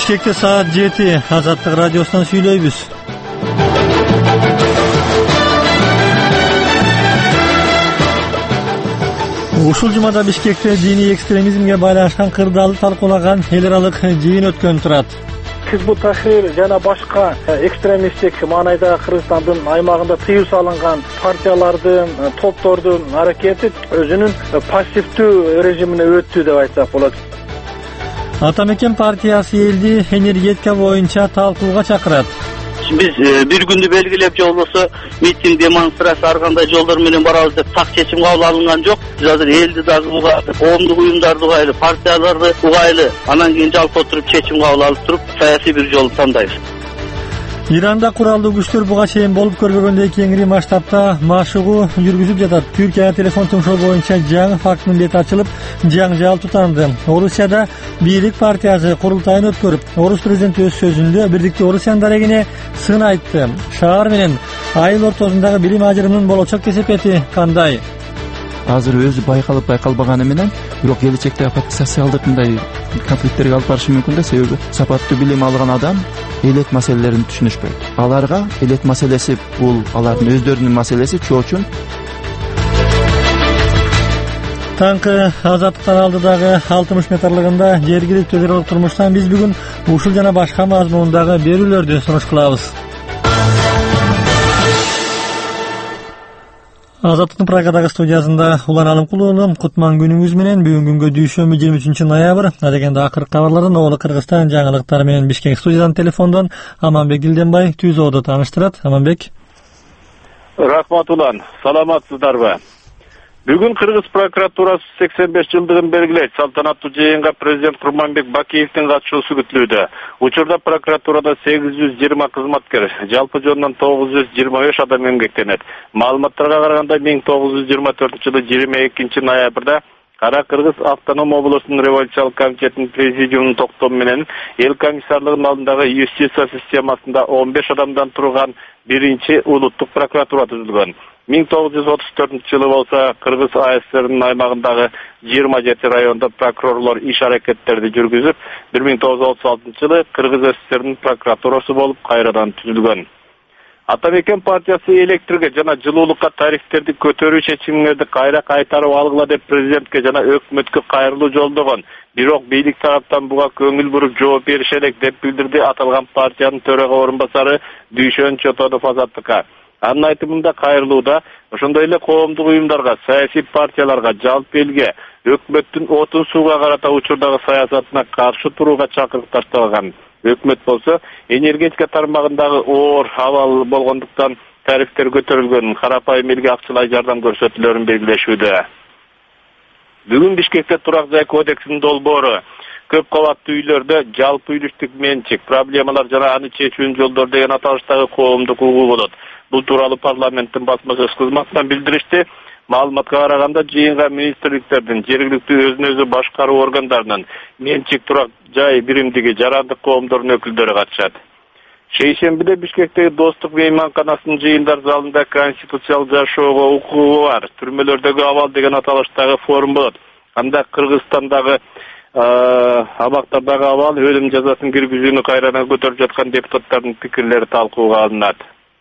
Бишкекте саат 7 Азаттык радиосунан сүйлөйбүз. Ушул жумада Бишкекте диний экстремизмге байланышкан кырдаалды талкуулаган эл аралык жыйын өткөн турат. Хизбут Тахрир жана башка экстремисттик маанайда Кыргызстандын аймагында тыюу салынган партиялардын, топтордун аракети өзүнүн пассивдүү режимине өттү деп айтсак болот. Атамекен партиясы элди энергетика боюнча талкууга чакырат. Биз бир күндү белгилеп же болбосо митинг, демонстрация ар кандай жолдор менен барабыз деп так чечим кабыл алынган жок. Биз азыр элди дагы угайлы, коомдук уюмдарды угайлы, партияларды угайлы, анан кийин жалпы отуруп чечим кабыл алып туруп саясий бир жолду тандайбыз. Иранда куралдуу күчтөр буга чейин болуп көрбөгөндөй кеңири масштабта машыгуу жүргүзүп жатат. Түркия телефон тыңшоо боюнча жаңы фактынын бети ачылып, жаңжал тутанды. Орусияда Бийлик партиясы курултайын өткөрүп, Орус президенти өз сөзүндө Бирдиктүү Орусиянын дарегине сын айтты. Шаар менен айыл ортосундагы билим ажырымынын болочок кесепети кандай? Азыр өзү байкалбаганы менен, бирок келечекте социалдык мындай конфликттерге алып барышы мүмкүн да, себеби сапаттуу билим алган адам элек маселелерин түшүнүшпөйт. Аларга элек маселеси бул алардын өздөрүнүн маселеси, чоо үчүн Таңкы Азаттыктан алдыдагы 60 метрлыгында жергиликтүү өз турмуштан биз бүгүн ушул жана башка мазмундагы берүүлөрдү сунуш кылабыз. Азаттыктын Прагадагы студиясында Улан Алымкулуу, кутман күнүңүз менен. Бүгүн күнгө дүйшөмбү 23 ноябрь. Адегенде акыркы кабарларын Оолу Кыргызстан жаңылыктары менен Бишкек студиядан телефондон Аманбек Дилденбай Түзоодо тааныштырат. Аманбек. Рахмат Улан, саламатсыздарбы? Бүгүн Кыргыз прокуратурасы 85 жылдыгын белгилейт. Салтанаттуу жыйынга президент Курманбек Бакиевдин катышуусу күтүлүүдө. Учурда прокуратурада 820 кызматкер, жалпы жонунан 925 адам эмгектенет. Маалыматтарга караганда 1924-жылы 22 ноябрда Кара Кыргыз автоном облусунун революциялык комитетинин президиумунун токтому менен эл комиссарлыгынын алдындагы юстиция системасында 15 адамдан турган биринчи улуттук прокуратура түзүлгөн. 1934-жылы болсо Кыргыз АСРнын аймагындагы 27 райондо прокурорлор иш аракеттерди жүргүзүп, 1936-жылы Кыргыз ССРнин прокуратурасы болуп кайрадан түзүлгөн. Атамекен партиясы электрге жана жылуулукка тарифтерди көтөрүү чечимиңерди кайра кайтарып алгыла деп президентке жана өкмөткө кайрылуу жолдогон. Бирок бийлик тараптан буга көңүл буруп жооп берише элек деп билдирди аталган партиянын төрага орун басары Дүйшөн Чотодов Азаттыкка. Анын айтымында кайрылууда ошондой эле коомдук уюмдарга, саясий партияларга, жалпы элге, өкмөттүн отун сууга карата учурдагы саясатына каршы турууга чакырык ташталган. Өкмөт болсо энергетика тармагындагы оор абал болгондуктан тарифтер көтөрүлгөн, карапайым элге акчалай жардам көрсөтүүлөрүн белгилешүүдө. Бүгүн Бишкекте турак жай кодексинин долбоору көп кабаттуу үйлөрдө жалпы үйлүштүк менчик, проблемалар жана аны чечүүнүн жолдору деген аталыштагы коомдук угуу болот. Бул тууралуу парламенттин басма-сөз кызматынан билдиришти. Маалыматка караганда жыйынга министрликтердин, жергиликтүү өзүн өзү башкаруу органдарынын, менчик турак жай биримдиги, жарандык коомдордун өкүлдөрү катышат. Шейшембиде Бишкектеги Достук мейманканасынын жыйындар залында конституциялык жашоого укугу бар, түрмөлөрдөгү абал деген аталыштагы форум болот. Анда Кыргызстандагы абактардагы абал, өлүм жазасын киргизүүнү кайрадан көтөрүп жаткан депутаттардын пикирлери талкууга алынат.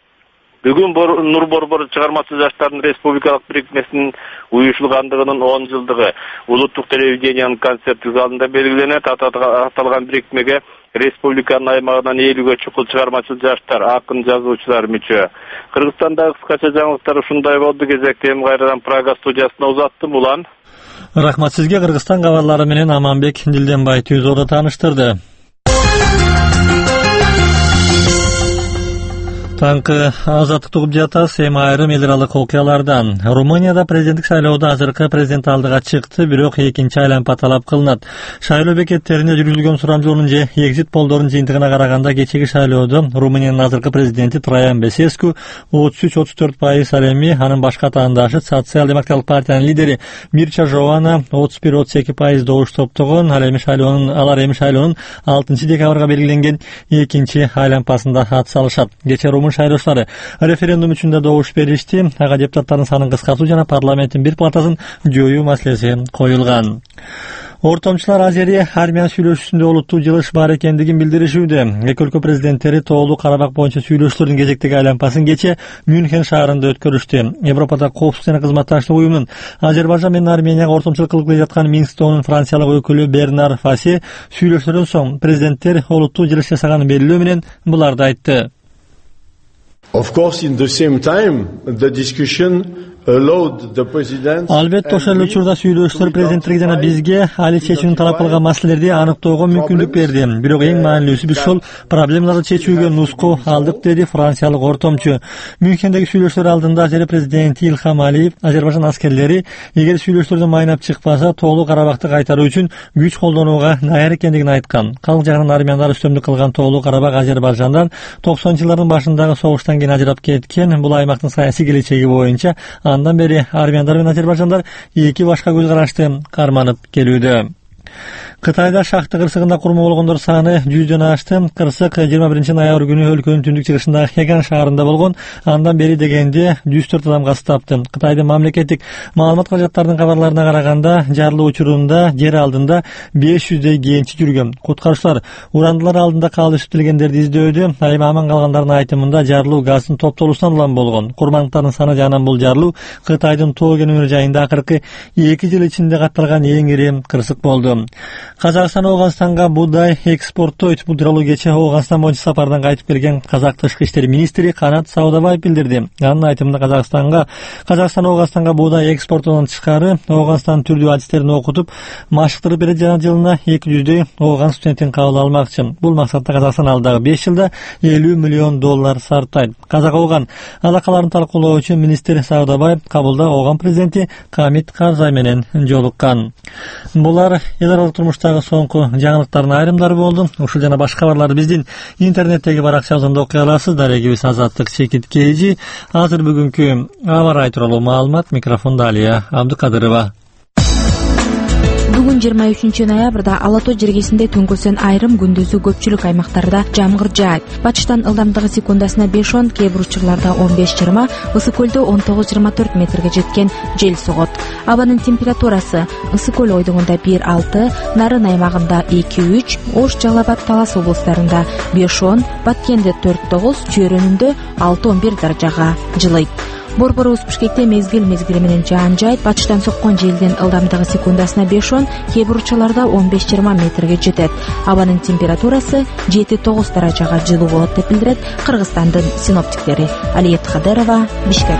Бүгүн Нур Борбор чыгармачы жаштардын республикалык бирикмесинин уюшулгандыгынын 10 жылдыгы улуттук телевидениянын концерттик залында белгиленет. Аталган бирикмеге республиканын аймагынан 50-гө чукул чыгармачы жаштар, акын, жазуучулар мүчө. Кыргызстандагы кыскача жаңылыктар ушундай болду. Кезекти эми кайрадан Прага студиясына узаттым. Улан. Рахмат сизге. Кыргызстан кабарлары менен Аманбек Дилденбай Түзоодо тааныштырды. Таңкы Азаттыкты угуп жатабыз. Эми айрым эл аралык окуялардан. Румынияда президенттик шайлоодо азыркы президент алдыга чыкты, бирок экинчи айлампа талап кылынат. Шайлоо бекеттеринде жүргүзүлгөн сурамжылоонун же экзит полдордун жыйынтыгына караганда кечеги шайлоодо Румыниянын азыркы президенти Траян Бесеску 33-34% ал эми анын башка атаандашы социал-демократтык партиянын лидери Мирча Жована 31-32% добуш топтогон. Алар эми шайлоонун 6-декабрга белгиленген экинчи айлампасында ат салышат. Кечээ шайлоочулары референдум үчүн да добуш беришти. Ага депутаттардын санын кыскартуу жана парламенттин бир палатасын жоюу маселеси коюлган. Ортомчулар Азери Армян сүйлөшүүсүндө олуттуу жылыш бар экендигин билдиришүүдө. Эки өлкө президенттери тоолуу Карабак боюнча сүйлөшүүлөрдүн кезектеги айланпасын кече Мюнхен шаарында өткөрүштү. Европада коопсуздук жана кызматташтык уюмунун Азербайжан менен Арменияга ортомчулук кылып келе жаткан Минскдин Франциялык өкүлү Бернар Фаси сүйлөшүүлөрдөн соң президенттер олуттуу жылыш жасаганын белгилөө менен буларды айтты. Of course, in the same time, the discussion allowed the president. Албетте ошол эле учурда сүйлөшүүлөр президенттерге жана бизге али чечүүнү талап кылган маселелерди аныктоого мүмкүндүк берди. Бирок эң маанилүүсү биз ушул проблемаларды чечүүгө нуску алдык, деди франциялык ортомчу. Мюнхендеги сүйлөшүүлөр алдында Азери президенти Илхам Алиев Азербайжан аскерлери эгер сүйлөшүүлөрдөн майнап чыкпаса, тоолуу Карабакты кайтаруу үчүн күч колдонууга даяр экендигин айткан. Калк жагынан армяндар үстөмдүк кылган тоолуу Карабак Азербайжандан 90-жылдардын башындагы согуштан кийин ажырап кеткен. Бул аймактын саясий келечеги боюнча андан бери армяндар менен азербайжандар эки башка көз карашты карманып келүүдө. Кытайда Шахты кырсыгында курман болгондор саны 100дөн ашты. Кырсык 21-ноябрь күнү өлкөнүн түндүк чыгышындагы Хеган шаарында болгон. Андан бери дегенде 104 адам каз тапты. Кытайдын мамлекеттик маалымат каражаттарынын кабарларына караганда, жарылуу учурунда жер алдында 500дөй кенчи жүргөн. Куткаруучулар урандылар алдында калып иштелгендерди издөдө. Айым аман калгандардын айтымында жарылуу газдын топтолуусунан улам болгон. Курмандыктардын саны жагынан бул жарылуу Кытайдын Тоген өңүрү жайында акыркы 2 жыл ичинде катталган эң ири кырсык болду. Казакстан Ооганстанга буудай экспорттойт. Бул тууралуу кече Ооганстан боюнча сапардан кайтып келген Казак тышкы иштер министри Канат Саудабаев билдирди. Анын айтымында Казакстан Ооганстанга буудай экспортунан тышкары Ооганстан түрдүү адистерин окутуп, машыктырып берет жана жылына 200дөй Ооган студентин кабыл алмакчы. Бул максатта Казакстан алдагы 5 жылда $50 миллион сарптайт. Казак-Ооган алакаларын талкуулоо үчүн министр Саудабаев Кабулда Ооган президенти Камит Карзай менен жолуккан. Булар эл турмуштагы соңку жаңылыктардын айрымдары болду. Ушул жана башка кабарларды биздин интернеттеги баракчабыздан окуй аласыз. Дарегибиз Азаттык Чекиткейжи. Азыр бүгүнкү аба ырайы тууралуу маалымат. Микрофондо Алия Абдыкадырова. Бүгүн 23-ноябрда Ала тоо жергесинде төңкөсөн айрым күндүзү көпчүлүк аймактарда жамгыр жаат. Батыштан ылдамдыгы секундасына 5-10, кээ бир учурларда 15-20, Ысык көлдө 19-24 метрге жеткен жел согот. Абанын температурасы Ысык көл ойдугунда 1-6, Нарын аймагында 2-3, Ош, Жалал Абад, Талас облустарында 5-10, Баткенде 4-9, Чүйөрөнүндө 6-11 даражага жылыйт. Борбор Бишкекте мезгил менен жаан жайт. Батыштан соккон желдин ылдамдыгы секундасына 5-10, кээ бир учурларда 15-20 метрге жетет. Абанын температурасы 7-9 даражага жылуу болот деп билдирет Кыргызстандын синоптиктери. Алиет Кадырова, Бишкек.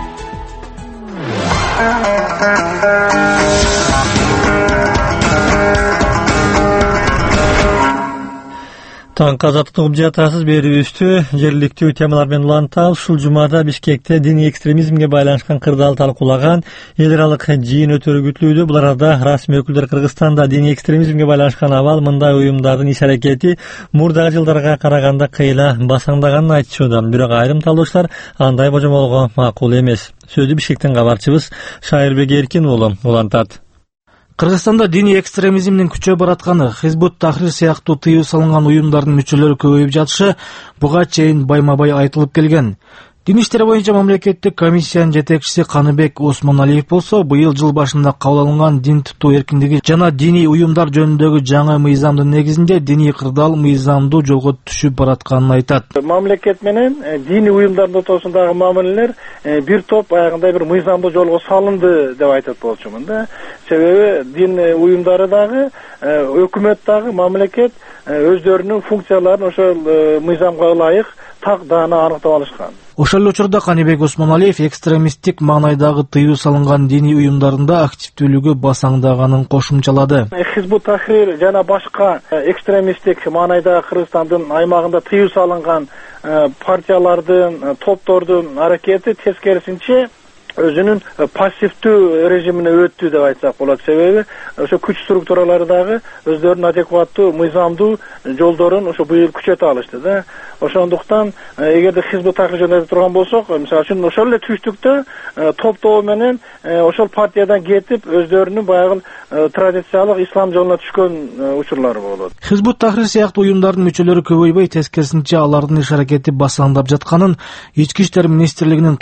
Таңкы азаттык угуп жатасыз. Берүүбүздү жергиликтүү темалар менен улантабыз. Ушул жумада Бишкекте диний экстремизмге байланышкан кырдаал талкуулаган эл аралык жыйын өтөрү күтүлүүдө. Бул арада расмий өкүлдөр Кыргызстанда диний экстремизмге байланышкан абал мындай уюмдардын иш-аракети мурдагы жылдарга караганда кыйла басаңдаганын айтышууда. Бирок айрым талдоочулар андай божомолго макул эмес. Сөздү Бишкектен кабарчыбыз Шайырбек Эркин уулу улантат. Кыргызстанда диний экстремизмдин күчөп баратканы, Хизбут Тахрир сыяктуу тыюу салынган уюмдардын мүчөлөрү көбөйүп жатышы буга чейин байма-бай айтылып келген. Дин иштери боюнча мамлекеттик комиссиянын жетекчиси Каныбек Осмоналиев болсо, быйыл жыл башында кабыл алынган дин туттуу эркиндиги жана диний уюмдар жөнүндөгү жаңы мыйзамдын негизинде диний кырдаал мыйзамдуу жолго түшүп баратканын айтат. Мамлекет менен диний уюмдардын ортосундагы мамилелер бир топ аягында бир мыйзамдуу жолго салынды деп айтат болчумун да. Себеби дин уюмдары дагы өкмөт дагы мамлекет өздөрүнүн функцияларын ошол мыйзамга ылайык так даана аныктап алышкан. Ошол эле учурда Каныбек Осмоналиев экстремисттик маанайдагы тыюу салынган диний уюмдарында активдүүлүгү басаңдаганын кошумчалады. Хизбут Тахрир жана башка экстремисттик маанайдагы Кыргызстандын аймагында тыюу салынган партиялардын, топтордун аракети тескерисинче өзүнүн пассивдүү режимине өттү деп айтсак болот. Себеби ошо күч структуралары дагы өздөрүнүн адекваттуу мыйзамдуу жолдорун ошо быйыл күчөтө алышты да. Ошондуктан эгерде Хизбут Тахрир жөнүндө айтып турган болсок, мисалы үчүн ошол эле түштүктө топтоо менен ошол партиядан кетип өздөрүнүн баягы традициялык ислам жолуна түшкөн учурлары болот. Хизбут Тахрир сыяктуу уюмдардын мүчөлөрү көбөйбөй, тескерисинче алардын иш-аракети басаңдап жатканын Ички иштер министрлигинин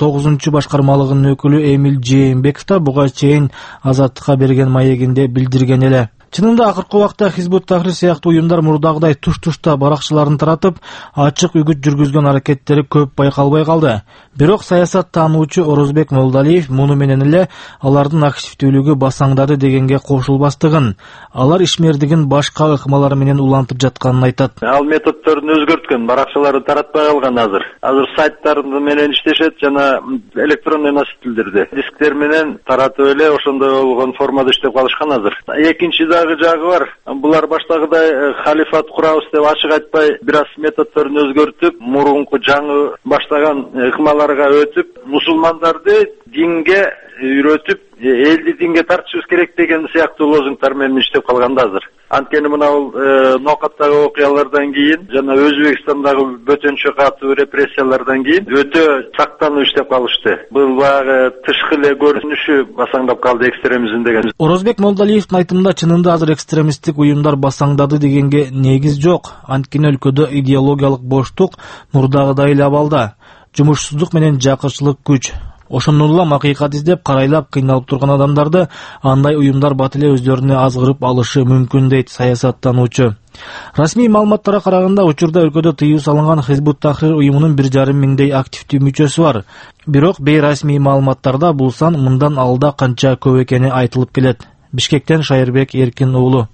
9-башкармалыгынын өкүлү Эмил Жээнбеков да буга чейин Азаттыкка берген маегинде билдирген эле. Чынында акыркы убакта Хизбут Тахрир сыяктуу уюмдар мурдагыдай туш-тушта баракчыларын таратып, ачык үгүт жүргүзгөн аракеттери көп байкалбай калды. Бирок саясат таануучу Орозбек Молдалиев муну менен эле алардын активдүүлүгү басаңдады дегенге кошулбастыгын, алар ишмердигин башка ыкмалар менен улантып жатканын айтат. Ал методдорун өзгөрткөн, баракчаларды таратпай калган азыр. Азыр сайттар менен иштешет жана электронный носителдерде дисктер менен таратып эле ошондой болгон формада иштеп калышкан азыр. Экинчи жагы бар. Булар баштагыдай халифат курабыз деп ачык айтпай, бир аз методдорун өзгөртүп, мурунку жаңы баштаган ыкмаларга өтүп, мусулмандарды динге үйрөтүп, элди динге тартышыбыз керек деген сыяктуу лозунгтар менен иштеп калганда азыр. Анткени мына бул Ноокаттагы окуялардан кийин жана Өзбекстандагы бөтөнчө катуу репрессиялардан кийин өтө сактанып иштеп калышты. Бул багы тышкы эле көрүнүшү басаңдап калды экстремизм деген. Орозбек Молдалиевдин айтымында чынында азыр экстремисттик уюмдар басаңдады дегенге негиз жок. Анткени өлкөдө идеологиялык боштук мурдагыдай эле абалда. Жумушсуздук менен жакырчылык күч. Ошондон улам акыйкат издеп карайлап кыйналып турган адамдарды андай уюмдар бат эле өздөрүнө азгырып алышы мүмкүн дейт саясаттануучу. Расмий маалыматтарга караганда учурда өлкөдө тыюу салынган Хизбут Тахрир уюмунун 1,5 миңдей активдүү мүчөсү бар. Бирок бейрасмий маалыматтарда бул сан мындан алда канча көп экени айтылып келет. Бишкектен Шайырбек Эркин уулу.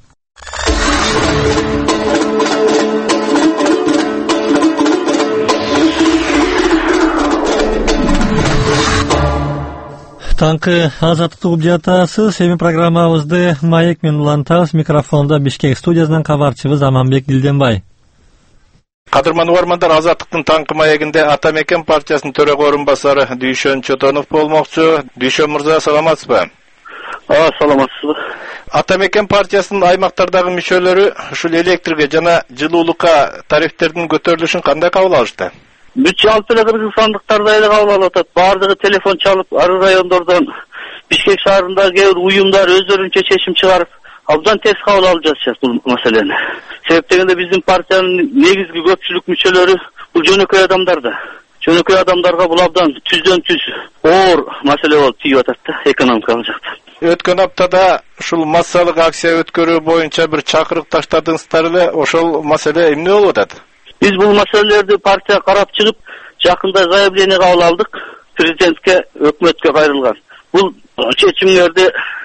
Таңкы азаттык угуп жатасыз. Эми программабызды маек менен улантабыз. Микрофонда Бишкек студиясынан кабарчыбыз Аманбек Дилденбай. Кадырман угармандар, азаттыктын таңкы маегинде Ата Мекен партиясынын төрөгө орун басары Дүйшөн Чотонов болмокчу. Дүйшөн мырза, саламатсызбы? Саламатсызбы. Ата Мекен партиясынын аймактардагы мүчөлөрү ушул электрге жана жылуулукка тарифтердин көтөрүлүшүн кандай кабыл алышты? Бүт жалпы эле кыргызстандыктарда эле кабыл алып атат. Бардыгы телефон чалып, ары райондордон Бишкек шаарындагы кээ бир уюмдар өздөрүнчө чечим чыгарып, абдан тез кабыл алып жатышат бул маселени. Себеп дегенде биздин партиянын негизги көпчүлүк мүчөлөрү бул жөнөкөй адамдар да. Жөнөкөй адамдарга бул абдан түздөн түз оор маселе болуп тийип атат да, экономикалык жактан. Өткөн аптада ушул массалык акция өткөрүү боюнча бир чакырык таштадыңыздар эле, ошол маселе эмне болуп атат? Биз бул маселелерди партия карап чыгып, жакында заявление кабыл алдык, президентке, өкмөткө кайрылган. Бул чечимдерди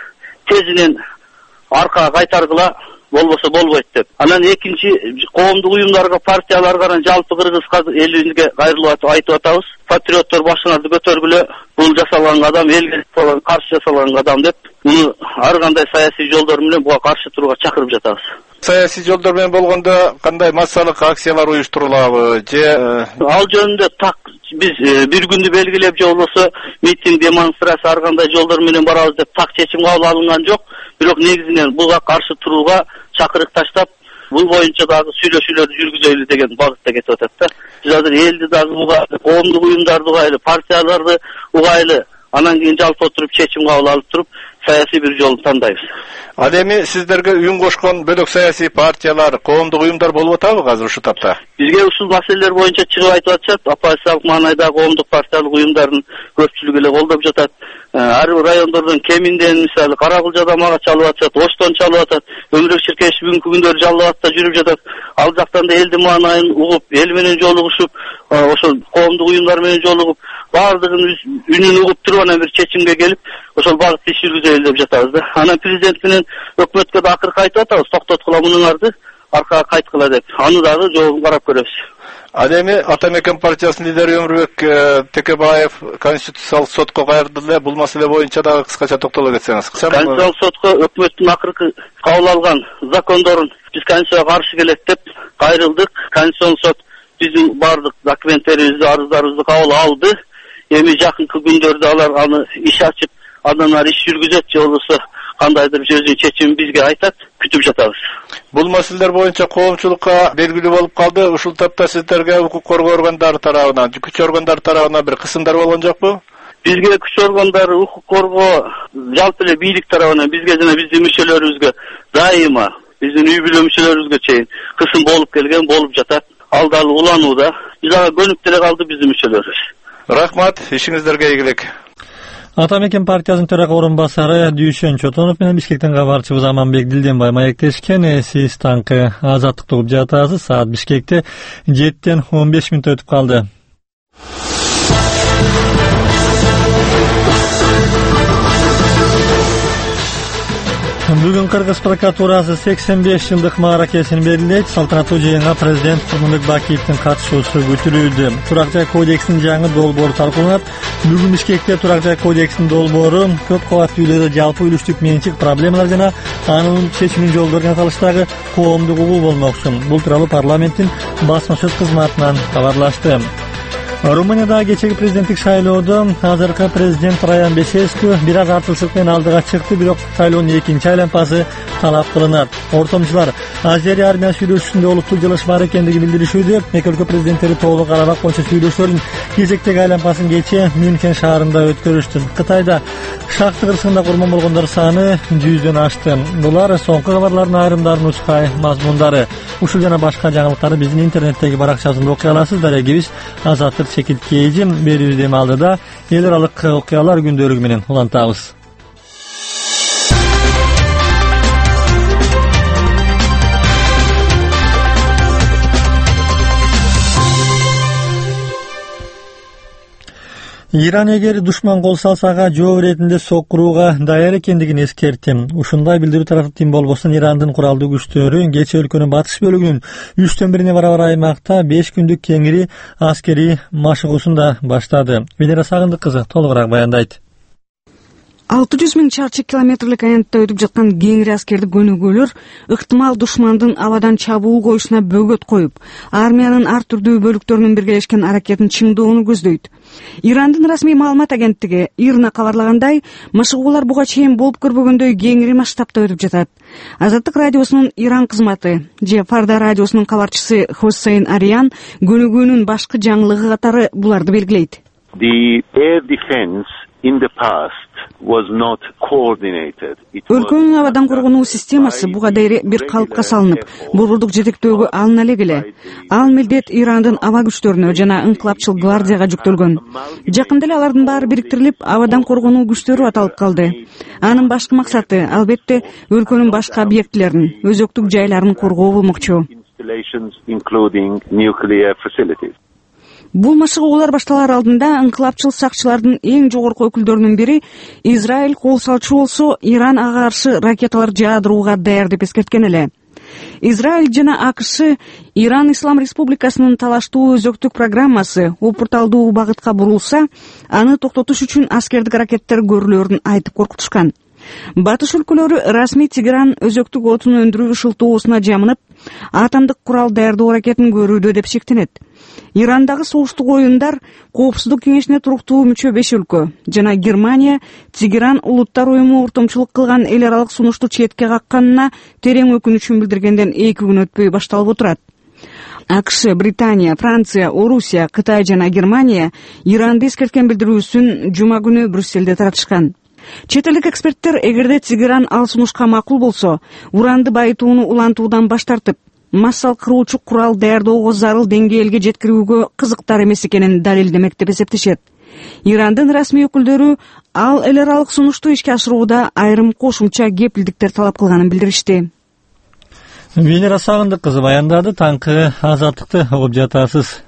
тезинен аркага кайтаргыла, болбосо болбойт деп. Анан экинчи коомдук уюмдарга, партияларга, жалпы кыргыз элине кайрылып айтып атабыз. Патриоттор башыңарды көтөргүлө, бул жасалган кадам элге каршы жасалган кадам деп, муну ар кандай саясий жолдор менен буга каршы турууга чакырып жатабыз. Саясий жолдор менен болгондо кандай массалык акциялар уюштурулабы же ал жөнүндө так биз бир күндү белгилеп, же болбосо митинг, демонстрация ар кандай жолдор менен барабыз деп так чечим кабыл алынган жок. Бирок негизинен буга каршы турууга чакырык таштап, бул боюнча дагы сүйлөшүүлөрдү жүргүзөлү деген багытта кетип атат да. Биз азыр элди дагы угайлы, коомдук уюмдарды угайлы, партияларды угайлы, анан кийин жалпы отуруп чечим кабыл алып туруп, саясий бир жолду тандайбыз. Ал эми сиздерге үн кошкон бөлөк саясий партиялар, коомдук уюмдар болуп атабы азыр ушул тапта? Бизге ушул маселелер боюнча чыгып айтып атышат. Оппозициялык маанайда коомдук партиялык уюмдардын көпчүлүгү эле колдоп жатат. Ар бир райондордон кеминден мисалы Каракылжадан мага чалып атышат, Оштон чалып атат, Өмүрөк Ширкеш бүгүнкү күндөрү Жалал Абадта жүрүп жатат. Ал жактан да элдин маанайын угуп, эл менен жолугушуп, ошол коомдук уюмдар менен жолугуп, баардыгын үнүн угуп туруп анан бир чечимге келип, ошол багытта иш жүргүзөлү деп жатабыз да. Анан президент менен өкмөткө да акыркы айтып атабыз, токтоткула мунуңарды, аркага кайткыла деп. Аны дагы жообун карап көрөбүз. Ал эми Ата Мекен партиясынын лидери Өмүрбек Текебаев Конституциялык сотко кайрылды эле. Бул маселе боюнча дагы кыскача токтоло кетсеңиз. Конституциялык сотко өкмөттүн акыркы кабыл алган закондорун биз Конституцияга каршы келет деп кайрылдык. Конституциялык сот биздин бардык документтерибизди, арыздарыбызды кабыл алды. Эми жакынкы күндөрдө алар аны иш ачып, андан ары иш жүргүзөт, же болбосо кандайдыр өзүнүн чечимин бизге айтат, күтүп жатабыз. Бул маселелер боюнча коомчулукка белгилүү болуп калды. Ушул тапта сиздерге укук коргоо органдары тарабынан, күч органдары тарабынан бир кысымдар болгон жокпу? Бизге күч органдары, укук коргоо, жалпы эле бийлик тарабынан бизге жана биздин мүчөлөрүбүзгө дайыма, биздин үй бүлө мүчөлөрүбүзгө чейин кысым болуп келген, болуп жатат. Ал дагы уланууда. Биз ага көнүп деле калды биздин мүчөлөрүбүз. Рахмат, ишиңиздерге ийгилик. Атамекен партиясынын төрага орун басары Дүйшөн Чотонов менен Бишкектен кабарчыбыз Аманбек Дилденбай маектешкен. Сиз таңкы Азаттыкты угуп жатасыз. Саат Бишкекте 7-тен 15 мүнөт өтүп калды. Бүгүн Кыргыз прокуратурасы 85 жылдык мааракесин белгилейт. Салтанаттуу жыйынга президент Курманбек Бакиевдин катышуусу күтүлүүдө. Турак жай кодексинин жаңы долбоору талкууланат. Бүгүн Бишкекте турак жай кодексинин долбоору көп кабаттуу үйлөрдө жалпы үлүштүк менчик проблемалар жана анын чечимин жолдору катышдагы коомдук угуу болмокчу. Бул тууралуу парламенттин басма сөз кызматынан кабарлашты. Румынияда кечеги президенттик шайлоодо азыркы президент Раян Бесеску бир аз артыкчылык менен алдыга чыкты, бирок шайлоонун экинчи айланпасы талап кылынат. Ортомчулар Азерия армия сүйлөшүүсүндө олуттук жылыш бар экендиги билдиришүүдө. Эки өлкө президенттери тоолук Карабак боюнча сүйлөшүүлөрдүн кезектеги айланпасын кечээ Мюнхен шаарында өткөрүштү. Кытайда шахты кырсыгында курман болгондор саны 100дөн ашты. Булар соңку кабарлардын айрымдарынын учкай мазмундары. Ушул жана башка жаңылыктарды биздин интернеттеги баракчасында окуй аласыз. Дарегибиз Азаттык Чекиткейжи берүүбүз дем алдыда эл аралык окуялар күндөлүгү менен улантабыз. Иран эгер душман кол салса ага жооп иретинде сокурууга даяр экендигин эскертти. Ушундай билдирүү таратып болбосун Ирандын куралдуу күчтөрү кечээ өлкөнүн батыш бөлүгүнүн 3/1 барабар аймакта 5 күндүк кеңири аскерий машыгуусун да баштады. Венера Сагындык кызы толугураак баяндайт. 600 000 чарчы километрлик аянтта өтүп жаткан кеңири аскердик көнүгүүлөр ыктымал душмандын абадан чабуул коюшуна бөгөт коюп, армиянын ар түрдүү бөлүктөрүнүн биргелешкен аракетин чыңдоону көздөйт. Ирандын расмий маалымат агенттиги ИРНА кабарлагандай, машыгуулар буга чейин болуп көрбөгөндөй кеңири масштабта өтүп жатат. Азаттык радиосунун Иран кызматы же Фарда радиосунун кабарчысы Хосейн Ариян көнүгүүнүн башкы жаңылыгы катары буларды белгилейт. The air defense in the past was not coordinated. Өлкөнүн абадан коргонуу системасы буга дейре бир калыпка салынып, борбордук жетектөөгө алына элек эле. Ал милдет Ирандын аба күчтөрүнө жана ыңкылапчыл гвардияга жүктөлгөн. Жакында эле алардын баары бириктирилип, абадан коргонуу күчтөрү аталып калды. Анын башкы максаты албетте өлкөнүн башка объектилерин, өзөктүк жайларын коргоо болмокчу. Бул машыгуулар башталар алдында ыңкылапчыл сакчылардын эң жогорку өкүлдөрүнүн бири Израиль кол салчу болсо, Иран ага каршы ракеталар жаадырууга даяр деп эскерткен эле. Израиль жана АКШ Иран Ислам Республикасынын талаштуу өзөктүк программасы опурталдуу багытка бурулса, аны токтотуш үчүн аскердик аракеттер көрүлөрүн айтып коркутушкан. Батыш өлкөлөрү расмий Тегеран өзөктүк отун өндүрүү шылтоосуна жамынып, атомдук курал даярдоо аракетин көрүүдө деп шектенет. Ирандагы согуштук оюндар Коопсуздук кеңешине туруктуу мүчө 5 өлкө жана Германия Тегеран улуттар уюму ортомчулук кылган эл аралык сунушту четке какканына терең өкүнүчүн билдиргенден 2 күн өтпөй башталып отурат. АКШ, Британия, Франция, Орусия, Кытай жана Германия Иранды эскерткен билдирүүсүн жума күнү Брюсселде таратышкан. Чет элдик эксперттер эгерде Тегеран ал сунушка макул болсо, уранды байытууну улантуудан баш тартып, массалык кыруучу курал даярдоого зарыл деңгээлге жеткирүүгө кызыктар эмес экенин далилдемек деп эсептешет. Ирандын расмий өкүлдөрү ал эл аралык сунушту ишке ашырууда айрым кошумча кепилдиктер талап кылганын билдиришти. Венера Сагындык кызы баяндады. Таңкы Азаттыкты угуп жатасыз.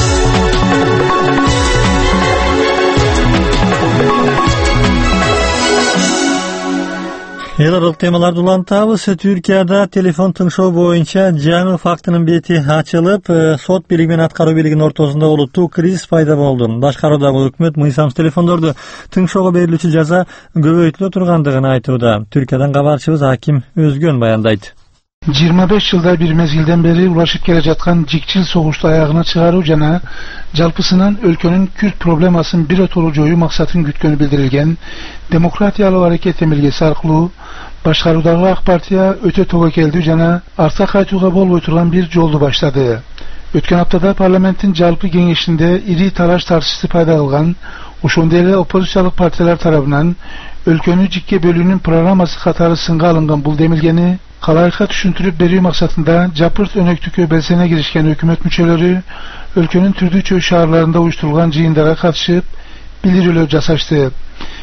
Эл аралык темаларды улантабыз. Түркияда телефон тыңшоо боюнча жаңы фактынын бети ачылып, сот бийлиги менен аткаруу бийлигинин ортосунда олуттуу кризис пайда болду. Башкаруудагы өкмөт мыйзамсыз телефондорду тыңшоого берилүүчү жаза көбөйтүлө тургандыгын айтууда. Түркиядан кабарчыбыз Аким Өзгөн баяндайт. 25 жылда бир мезгилден бери улашып келе жаткан жикчил согушту аягына чыгаруу жана жалпысынан өлкөнүн Күрд проблемасын биротолуу жоюу максатын күткөнү билдирилген демократиялуу аракет эмилгеси аркылуу башкаруудагы ак партия өтө тобокелдүү жана артка кайтууга болбой турган бир жолду баштады. Өткөн аптада парламенттин жалпы кеңешинде ири талаш тартышты пайда кылган, ошондой эле оппозициялык партиялар тарабынан өлкөнү жикке бөлүүнүн программасы катары сынга алынган бул демилгени калайыкка түшүндүрүп берүү максатында жапырт өнөктүккө белсене киришкен өкмөт мүчөлөрү өлкөнүн түрдүү чөй шаарларында уюштурулган жыйындарга катышып билдирүүлөр жасашты.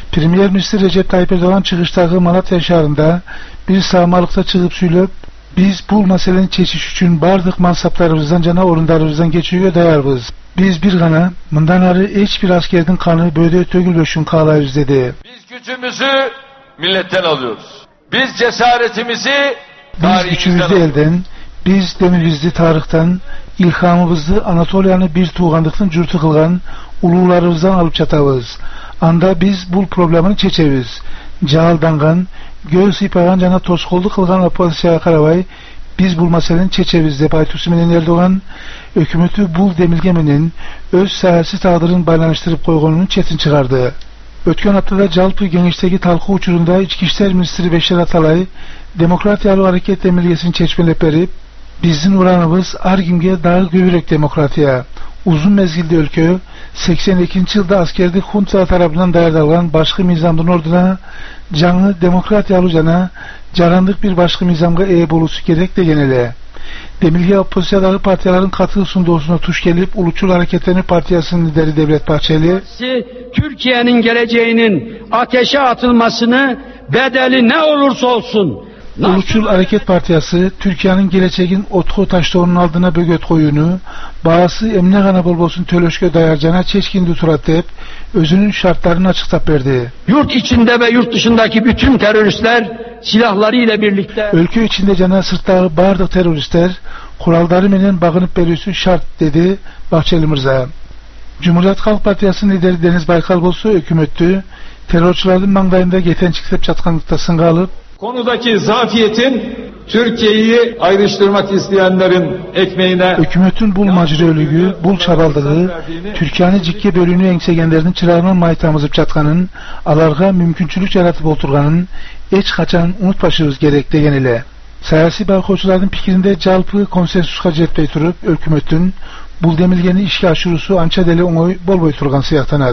Premier Minister Recep Tayyip Erdoğan çıkıştagı Malatya şahrında bir sağmalıkta çıkıp söylep, biz bu meseleni çeşiş üçün bardık mansaplarımızdan jana orunlarımızdan geçiyor dayarbız. Biz bir gana, mından arı hiçbir askerden kanı böyle tögülböşün kalayız dedi. Biz gücümüzü milletten alıyoruz. Biz cesaretimizi biz gücümüzü elden, biz demirimizi tarıktan, ilhamımızı Anatolia'nı bir tuğandıktan cürtü kılgan ulularımızdan alıp çatavız. Anda biz bu problemini çeçeviz. Cağaldangan, göğü sıypagan jana toskoldu kılgan opozisiya karabay, biz bu meselenin çeçeviz dep aytusu menen Erdoğan, hükümeti bul demilge menen öz siyasi tağdırın baylanıştırıp koygonunun çetin çıkardı. Ötken haftada Jalpı Genişteki talkı uçurunda İçki İşler Ministri Beşer Atalay, Demokratiyalı Hareket demilgesini çeçmelep berip, bizin uğranımız Argimge dağı göbürek demokratiya. Uzun mezgilde ülke 82. yılda askerlik junta tarafından dayardırılan başka mizamdın orduna, canlı demokratiyalı jana, carandık bir başka mizamga bolusu gerek de genele. Demilge opozisiyadaki partiyaların katı sundosuna tuş gelip Uluçul Hareketleri Partiyası'nın lideri Devlet Bahçeli, Türkiye'nin geleceğinin ateşe atılmasını bedeli ne olursa olsun Uluçul Hareket Partiyası Türkiye'nin geleceğin otku taşlarının aldığına bögöt koyunu, bağısı emne gana bolbosun tölöşke dayarcana çeşkin duturat deyip, özünün şartlarını açıklayıp verdi. Yurt içinde ve yurt dışındaki bütün teröristler silahlarıyla birlikte ülke içinde cana sırtları bardık teröristler kuralları menen bağınıp berüsü şart dedi Bahçeli Mirza. Cumhuriyet Halk Partiyası'nın lideri Deniz Baykal bolsa hükümetü terörçülerin mangdayında geten çıkıp çatkanlıkta sınga alıp konudaki zafiyetin Türkiye'yi ayrıştırmak isteyenlerin ekmeğine hükümetin bul macirölüğü, bul çabaldığı, Türkiye'nin cikke bölünü engsegenlerinin çırağının maytamızıp çatkanın, alarga mümkünçülük yaratıp oturganın, hiç kaçan unutpaşırız gerek degen ile. Siyasi barkoçuların pikirinde Jalpı konsensuska jetpey turup, hükümetin bul demilgeni işe aşurusu ança deli oňoy bolboy turgan sıyaktanat.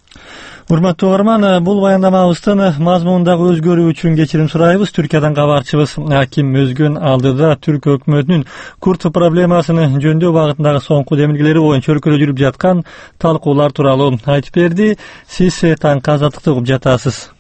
Urmatly ogarman, bul bayandamabızdan mazmundaky özgörүү üçin geçirim suraýbys. Türkiýeden gabarçybız Hakim Özgün aldyda Türk hökümetiniň Kürt problemasyny jöndөө bagytyndaky soňky demilgeleri boýunça ülkede жүрüp жаткан talkular turaly aýtyp berdi. Siz taňky azatykda ugup jatasys.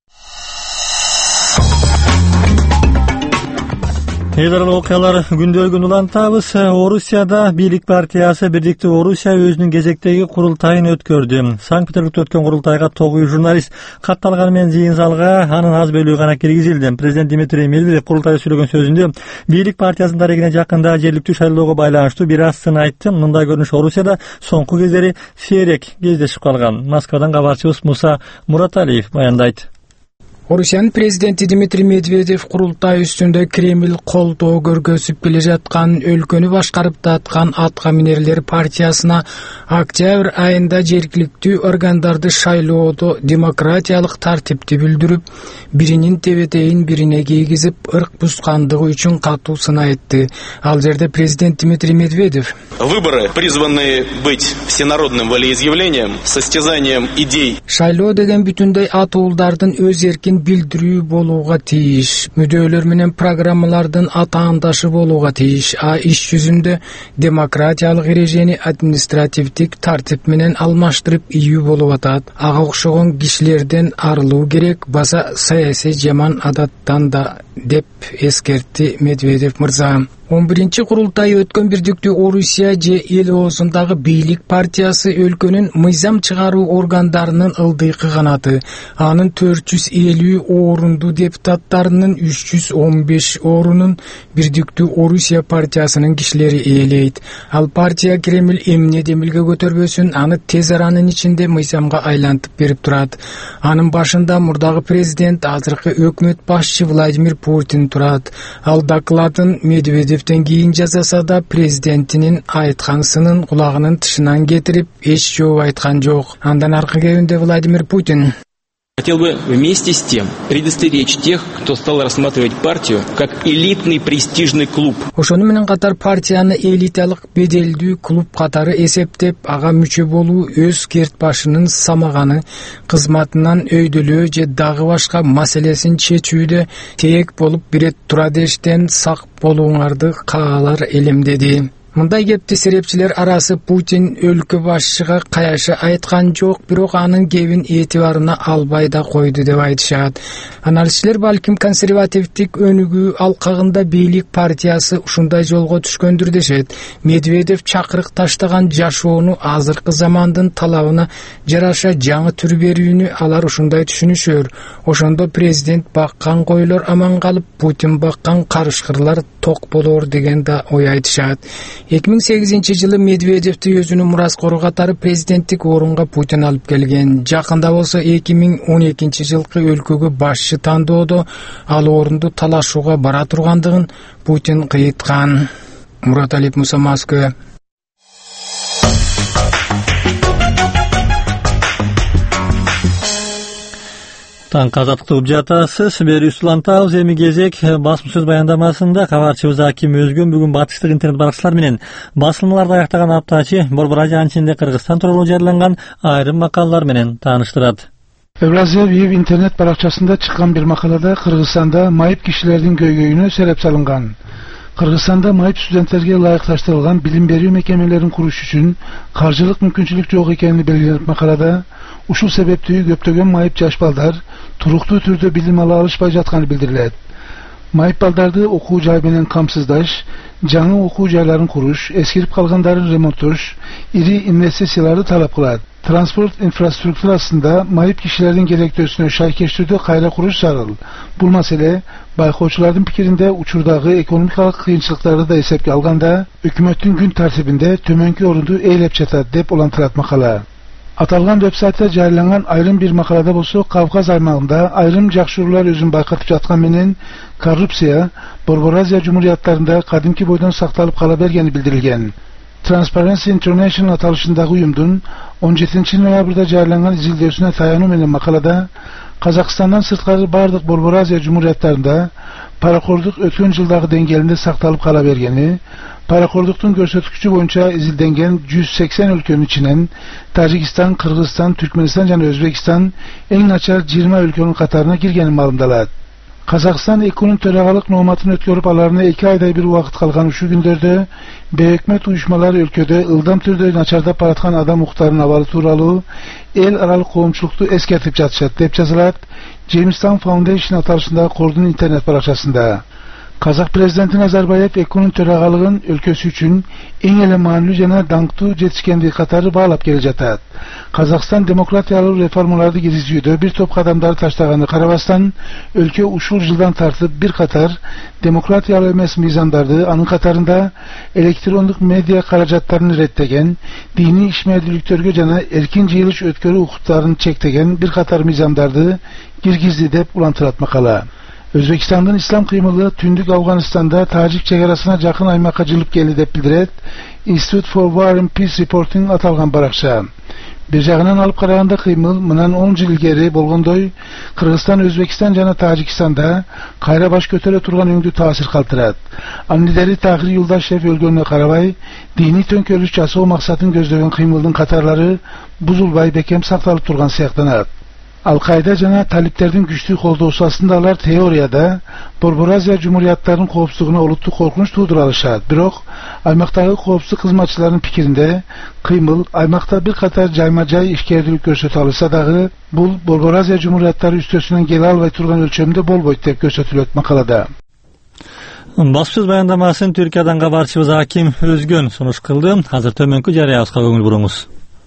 Heydarlı okuyalar gündölgün ulantabız. Orusya'da Birlik Partiyası Birlikte Orusya özünün gezekteki kurultayını ötkürdü. Sankt-Peterburg'da ötken kurultayga 9 jurnalist kattalgan men ziyin zalga anın az bölüğü gana kirgizildi. Prezident Dmitry Medvedev kurultayda söylegen sözünde Birlik Partiyasının tarihine jakында жергиликтүү шайлоого байланыштуу bir aсын айтты. Мындай көрүнүш Орусияда соңку кездери сейрек кездешип калган. Москвадан кабарчыбыз Муса Мураталиев баяндайт. Rusya'nın prezidenti Dmitry Medvedev kurultay üstünde Kreml koltuğu görgösüp bile жатқан өлkөнü başkarıp dağıtkan Atkaminer partiyasına oktyabr ayında jergilikti organdardı şayloodu demokratiyalık tartipti bildirip birinin tebeteyin birine giygizip ırk buskandığı üçün katılsına etti. Al jerde prezident Dmitry Medvedev. Выборы, призванные быть всенародным волеизъявлением, состязанием идей. Şayloo degen bütünday atуулдардын öz erkin bildirүү болууга тийиш, müdöөлөр менен программалардын атаандашы болууга тийиш. А иш жүзүндө демократиялык эрежени административдик тартип менен алмаштырып ийүү болуп атат. Ага окшогон кишилерден арылуу керек, баса саясий жаман адаттан да деп эскертти Медведев мырза. 11-ci kurultayı ötken Birlikte Orusya je el oğuzundagı Birlik Partiyası өлkөнүн mıyzam çıgarуу organlarının ıldıykı kanatı. Anın 450 orundu deputatlarının 315 orunun Birlikte Orusya Partiyasının kişileri eğleydi. Al partiya Kreml emne demilge götörбөсүн anı tez aranın içinde mıyzamga aylantıp berip turat. Anın başında murdagı prezident azırkı hökümet başçı Vladimir Putin turat. Al dakladın Medvedev keyin жазаса да президентinin айтқансынын кулагынын тышынан кетирип эч жооп айткан жок. Андан аркы кебинде Владимир Путин Хотел бы вместе с тем предостеречь тех, кто стал рассматривать партию как элитный престижный клуб. Ошону менен катар партияны элиталык беделдүү клуб катары эсептеп, ага мүчө болуу өз керт башынын самаганы, кызматынан өйдөлөө же дагы башка маселесин чечүүдө теек болуп бире тура дештен сак болууңарды каалар элем деди. Мындай кепти серепчилер арасы Путин өлкө башчыга каяшы айткан жок, бирок анын кебин этибарына албай да койду деп айтышат. Аналитиктер балким консервативдик өнүгүү алкагында бийлик партиясы ушундай жолго түшкөндүр дешет. Медведев чакырык таштаган жашоону азыркы замандын талабына жараша жаңы түр берүүнү алар ушундай түшүнүшөр. Ошондо президент баккан койлор аман калып, Путин баккан карышкырлар ток болор деген да ой айтышат. 2008-жылы Медведевти өзүнүн мураскору катары президенттик орунга Путин алып келген. Жакында болсо 2012-жылкы өлкөгө башчы тандоодо ал орунду талашууга бара тургандыгын Путин кыйыткан. Мурат Алип Муса, Москва. Таң казаттык угуп жатасыз. Берүүсү улантабыз. Эми кезек басма сөз баяндамасында кабарчыбыз Аким Өзгөн бүгүн батыштык интернет баракчылар менен басылмаларды аяктаган аптачы Борбор Азия анчинде Кыргызстан тууралуу жарыяланган айрым макалалар менен тааныштырат. Евразия Веб интернет баракчасында чыккан бир макалада Кыргызстанда майып кишилердин көйгөйүнө себеп салынган. Кыргызстанда майып студенттерге ылайыкташтырылган билим берүү мекемелерин куруш үчүн каржылык мүмкүнчүлүк жок экени белгиленип макалада ушул себептүү көптөгөн майып жаш балдар туруктуу түрдө билим ала алышпай жатканы билдирилет. Майып балдарды окуу жай менен камсыздаш, жаңы окуу жайларын куруш, эскирип калгандарын ремонттош, ири инвестицияларды талап кылат. Транспорт инфраструктурасында майып кишилердин керектөөсүнө шайкеш түрдө кайра куруш зарыл. Бул маселе байкоочулардын пикиринде учурдагы экономикалык кыйынчылыктарды да эсепке алганда өкмөттүн күн тартибинде төмөнкү орунду ээлеп жатат деп улантырат макала. Аталган вебсайтта жарыяланган айрым бир макалада болсо Кавказ аймагында айрым жакшыруулар өзүн байкатып жаткан менен коррупция Борбор Азия жумурияттарында кадимки бойдон сакталып кала бергени билдирилген. Transparency International аталышындагы уюмдун 17 ноябрда жарыяланган изилдөөсүнө таянуу менен макалада Казакстандан сырткары бардык Борбор Азия жумурияттарында паракордук өткөн жылдагы деңгээлинде сакталып кала бергени, паракордуктун көрсөткүчү боюнча изилденген 180 өлкөнүн ичинен Тажикстан, Кыргызстан, Түркмөнстан жана Өзбекстан эң начар 20 өлкөнүн катарына киргени маалымдалат. Казакстан экунун төрагалык нооматын өткөрүп аларына 2 айдай бир убакыт калган ушул күндөрдө бейөкмөт уюшмалар өлкөдө ылдам түрдө начардап бараткан адам укуктарынын абалы тууралуу эл аралык коомчулукту эскертип жатышат деп жазылат Jamestown Foundation аталышындагы кордун интернет баракчасында. Казак президенти Назарбаев экунун төрагалыгын өлкөсү үчүн эң эле маанилүү жана даңктуу жетишкендиги катары баалап келе жатат. Казакстан демократиялык реформаларды киргизүүдө бир топ кадамдар таштаганы карабастан, өлкө ушул жылдан тартып бир катар демократиялык эмес мыйзамдарды, анын катарында электрондук медиа каражаттарын реттеген, диний ишмердүүлүктөргө жана эркин жыйылыш өткөрүү укуктарын чектеген бир катар мыйзамдарды киргизди деп улантырат макала. Өзбекстандын ислам кыймылы түндүк Афганистанда Тажик чегарасына жакын аймакка жылып келди деп билдирет Institute for War and Peace Reporting аталган баракча. Бир жагынан алып караганда кыймыл мындан 10 жыл илгери болгондой Кыргызстан, Өзбекстан жана Тажикстанда кайра баш көтөрө турган өңдү таасир калтырат. Анын лидери Тахир Юлдашев өлгөнүнө карабай, диний төңкөрүш жасоо максатын көздөгөн кыймылдын катарлары бузулбай бекем сакталып турган сыяктанат. Ал-Кайда жана талиптердин күчтүү колдоосу астында алар теорияда Борбор Азия жумурияттарынын коопсуздугуна олуттуу коркунуч туудура алышат. Бирок аймактагы коопсуздук кызматчыларынын пикиринде кыймыл аймакта бир катар жайма-жай ишкердүүлүк көрсөтө алса дагы бул Борбор Азия жумурияттары үстөсүнөн келе албай турган өлчөмдө болбойт деп көрсөтүлөт макалада. Баспасөз баяндамасын Түркиядан кабарчыбыз Аким Өзгөн сунуш кылды. Азыр төмөнкү жарыябызга көңүл буруңуз.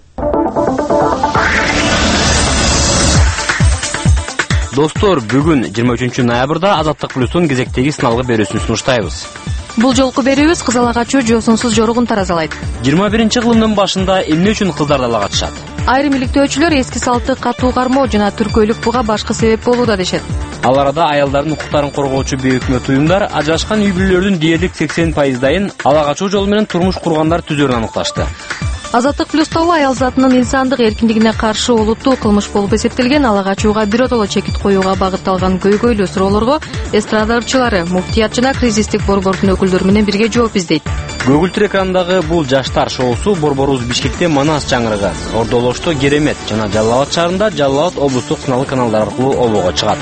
Достор, бүгүн 23 ноябрда Азаттык плюстун кезектеги сыналгы берүүсүн сунуштайбыз. Бул жолку берүүбүз кызыл агачуу жоосунсуз жоругун таразалайт. 21-кылымдын башында эмне үчүн кыздар дала катышат? Айрым иликтөөчүлөр эски салтты катуу кармоо жана түркөйлүк буга башкы себеп болууда дешет. Ал арада аялдардын укуктарын коргоочу бейөкмөт уюмдар ажырашкан үй бүлөлөрдүн дээрлик 80%-дайын ала качуу жолу менен турмуш кургандар түзөрүн аныкташты. Азаттык плюс тобу аял затынын инсандык эркиндигине каршы олуттуу кылмыш болуп эсептелген ала качууга биротоло чекит коюуга багытталган көйгөйлүү суроолорго эстрада ырчылары, муфтият жана кризистик борбордун өкүлдөрү менен бирге жооп издейт. Көгүлтүр экранындагы бул жаштар шоусу борборубуз Бишкекте Манас чаңырыгы, Ордолошто Керемет жана Жалал Абад шаарында Жалал Абад облустук сыналгы каналдары аркылуу обого чыгат.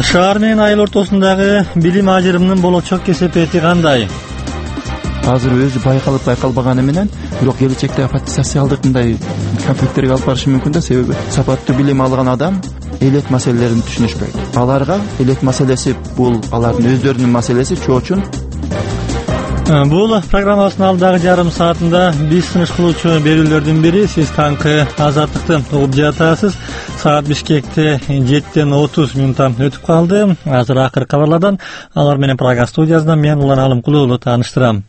Шаар менен айыл ортосундагы билим ажырымынын болочок кесепети кандай? Азыр өзү байкалып байкалбаганы менен, бирок келечекте социалдык мындай конфликттерге алып барышы мүмкүн да, себеби сапаттуу билим алган адам элек маселелерин түшүнүшпөйт. Аларга элек маселеси бул алардын өздөрүнүн маселеси, чоочун Бул программасынын алдагы жарым саатында биз сунуш кылуучу берүүлөрдүн бири сиз таңкы азаттыкты угуп жатасыз. Саат Бишкекте 7:30 мүнөттөн өтүп калды. Азыр акыркы кабарлардан алар менен Прага студиясынан мен Улан Алымкулуу тааныштырам.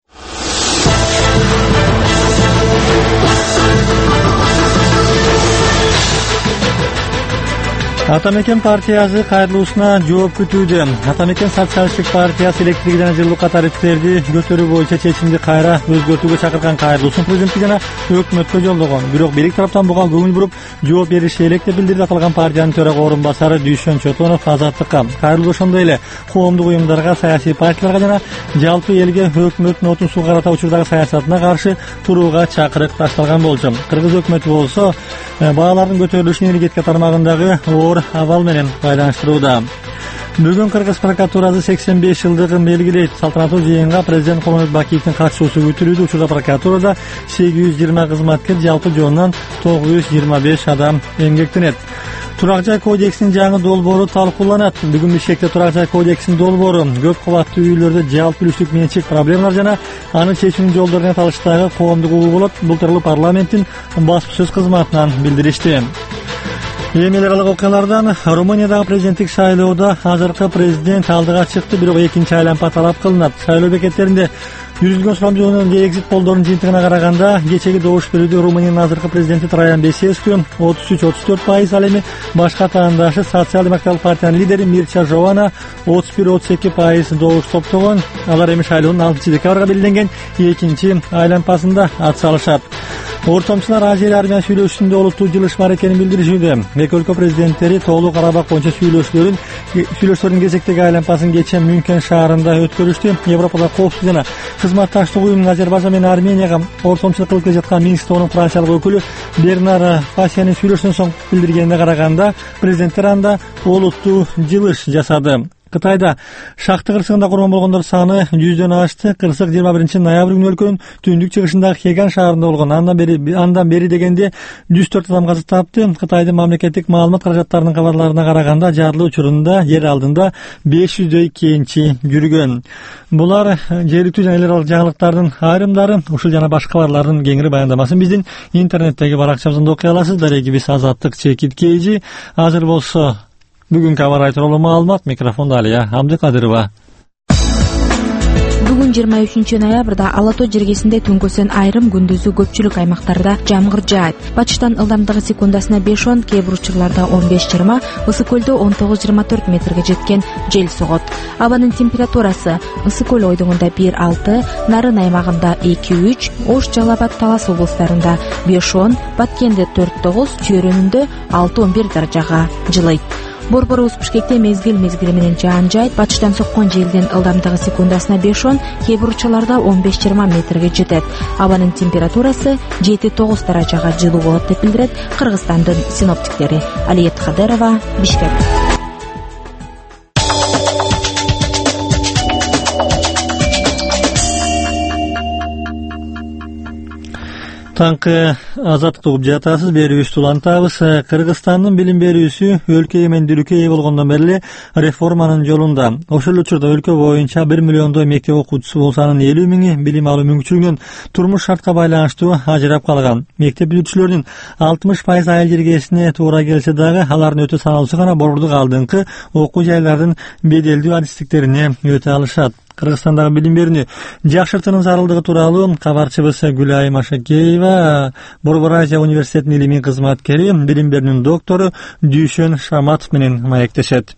Атамекен партиясы кайрылуусуна жооп күтүүдө. Атамекен социалисттик партиясы электrik жана жылуулукка тарифтерди көтөрүү боюнча чечимди кайра өзгөртүүгө чакырган кайрылуусун президенттик жана өкмөткө жолдогон. Бирок бирик тараптан буга көңүл буруп жооп бериши элек деп билдирди аталган партиянын төрага орун басары Дүйшөн Чотонов Азаттыкка. Кайрылуу ошондой эле коомдук уюмдарга, саясий партияларга жана жалпы элге өкмөттүн отун суу карата учурдагы саясатына каршы турууга чакырык ташталган болчу. Кыргыз өкмөтү болсо баалардын көтөрүлүшүн энергетика тармагындагы оор абал менен байланыштырууда. Бүгүн Кыргыз прокуратурасы 85 жылдыгын белгилейт. Салтанаттуу жыйынга президент Курманбек Бакиевдин катышуусу күтүлүүдө. Учурда прокуратурада 820 кызматкер, жалпы жонунан 925 адам эмгектенет. Турак жай кодексинин жаңы долбоору талкууланат. Бүгүн Бишкекте турак жай кодексинин долбоору көп кабаттуу үйлөрдө жалпы үлүштүк менчик проблемалар жана аны чечүүнүн жолдоруна талыштагы коомдук угуу болот. Бул тууралуу парламенттин баспасөз кызматынан билдиришти. Эми эл аралык окуялардан Румыниядагы президенттик шайлоодо азыркы президент алдыга чыкты, бирок экинчи айланпа талап кылынат. Шайлоо бекеттеринде жүргүзүлгөн сурамжылоонун же экзит полдорунун жыйынтыгына караганда кечеги добуш берүүдө Румыниянын азыркы президенти Траян Бесеску 33-34%, ал эми башка таандашы социал-демократтык партиянын лидери Мирча Жована 31-32% добуш топтогон. Алар эми шайлоонун 6-декабрга белгиленген экинчи айланпасында ат салышат. Ортомчулар Азия армия сүйлөшүүсүндө олуттуу жылыш бар экенин билдиришүүдө. Эки өлкө президенттери Тоолуу Карабак боюнча сүйлөшүүлөрдүн кезектеги айланпасын кечээ Мюнхен шаарында өткөрүштү. Европада коопсуздук жана кызматташтык уюмунун Азербайжан менен Арменияга ортомчулук кылып келе жаткан Минск тобунун франциялык өкүлү Бернар Фасиянын сүйлөшүүдөн соң билдиргенине караганда, президенттер анда олуттуу жылыш жасады. Кытайда шахты кырсыгында курман болгондор саны 100дөн ашты. Кырсык 21-ноябрь күнү өлкөнүн түндүк чыгышындагы Хеган шаарында болгон. Андан бери дегенде 104 адам каза тапты. Кытайдын мамлекеттик маалымат каражаттарынын кабарларына караганда жарылуу учурунда жер алдында 500дөй кенчи жүргөн. Булар жергиликтүү жана эл аралык жаңылыктардын айрымдары. Ушул жана башка кабарлардын кеңири баяндамасын биздин интернеттеги баракчабыздан окуй аласыз. Дарегибиз Азаттык Чекит Кейжи. Азыр болсо бүгүнкү аба тууралуу маалымат. Микрофонду Алия Абдыкадырова. Бүгүн 23 ноябрда Ала тоо жергесинде түнкүсүн айрым, күндүзү көпчүлүк аймактарда жамгыр жаат. Батыштан ылдамдыгы секундасына 5-10, кээ бир учурларда 15-20, Ысык көлдө 19-24 метрге жеткен жел согот. Абанын температурасы Ысык көл ойдоңунда 1-6, Нарын аймагында 2-3, Ош, Жалал Абад, Талас облустарында 5-10, Баткенде 4-9, Чүйрөнүндө 6-11 даражага жылыйт. Борборубуз Бишкекте мезгил менен жаан жайт. Батыштан соккон желдин ылдамдыгы секундасына 5-10, кээ бир учурларда 15-20 метрге жетет. Абанын температурасы 7-9 даражага жылуу болот деп билдирет Кыргызстандын синоптиктери. Алиет Кадырова, Бишкек. Таңкы азаттыкты угуп жатасыз, берүүбүздү улантабыз. Кыргызстандын билим берүүсү өлкө эмендүүлүккө ээ болгондон бери реформанын жолунда. Ошол учурда өлкө боюнча 1 миллиондой мектеп окуучусу болсо, анын 50 миңи билим алуу мүмкүнчүлүгүнөн турмуш шартка байланыштуу ажырап калган. Мектеп бүтүүчүлөрдүн 60% айыл жергесине туура келсе дагы, алардын өтө саналуусу гана борбордук алдыңкы окуу жайлардын беделдүү адистиктерине өтө алышат. Кыргызстандагы билим берүүнү жакшыртуунун зарылдыгы тууралуу кабарчыбыз Гүлайым Ашакеева Борбор Азия университетинин илимий кызматкери, билим берүүнүн доктору Дүйшөн Шаматов менен маектешет.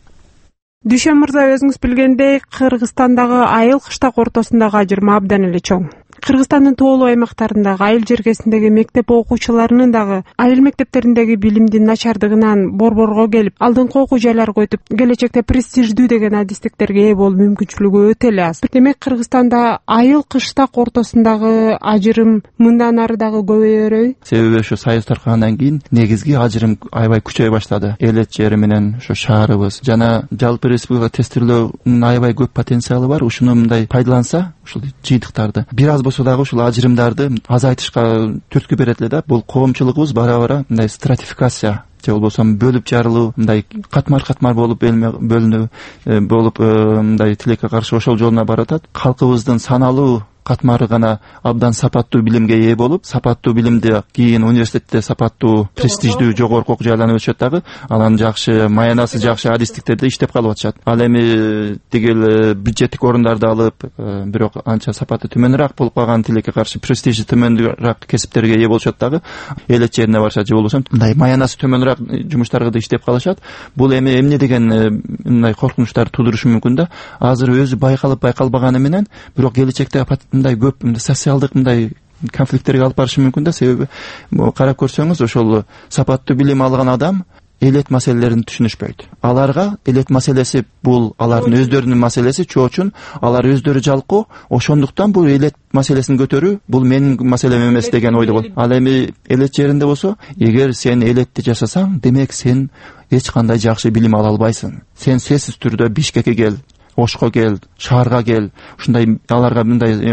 Дүйшөн мырза, өзүңүз билгендей, Кыргызстандагы айыл кыштак ортосундагы ажырма абдан эле чоң. Кыргызстандын тоолуу аймактарындагы айыл жергесиндеги мектеп окуучуларынын дагы айыл мектептериндеги билимдин начардыгынан борборго келип, алдыңкы окуу жайларга өтүп, келечекте престиждүү деген адистиктерге ээ болуу мүмкүнчүлүгү өтө эле аз. Демек Кыргызстанда айыл кыштак ортосундагы ажырым мындан ары дагы көбөйөрбү? Себеби ошо союз таркагандан кийин негизги ажырым аябай күчөй баштады. Элет жери менен ошо шаарыбыз жана жалпы республика тестирлөөнүн аябай көп потенциалы бар. Ушуну мындай пайдаланса, ушул жыйынтыктарды бир аз болсо дагы ушул ажырымдарды азайтышка түрткү берет эле да. Бул коомчулугубуз бара-бара мындай стратификация же болбосо бөлүп жарылуу, мындай катмар болуп бөлүнүү болуп мындай тилекке каршы ошол жолуна барып атат. Калкыбыздын саналуу катмары гана абдан сапаттуу билимге ээ болуп, сапаттуу билимди кийин университетте сапаттуу престиждүү жогорку окуу жайларына өтүшөт дагы. Анан жакшы маянасы жакшы адистиктерде иштеп калып атышат. Ал эми тигил бюджеттик орундарды алып, бирок анча сапаты төмөнүрөөк болуп калган, тилекке каршы престижи төмөнүрөөк кесиптерге ээ болушат дагы. Элет жерине барышат же болбосо мындай маянасы төмөнүрөөк жумуштарга да иштеп калышат. Бул эми эмне деген мындай коркунучтар туудурушу мүмкүн да. Азыр өзү байкалбаганы менен, бирок келечекте мындай көп социалдык мындай конфликттерге алып барышы мүмкүн да. Себеби карап көрсөңүз, ошол сапаттуу билим алган адам элет маселелерин түшүнүшпөйт. Аларга элет маселеси бул алардын өздөрүнүн маселеси, чоочун алар өздөрү жалкоо, ошондуктан бул элет маселесин көтөрүү бул менин маселем эмес деген ойдо болот. Ал эми элет жеринде болсо, эгер сен элетти жашасаң, демек сен эч кандай жакшы билим ала албайсың. Сен сөзсүз түрдө Бишкекке кел, Ошко кел, шаарга кел, ушундай аларга мындай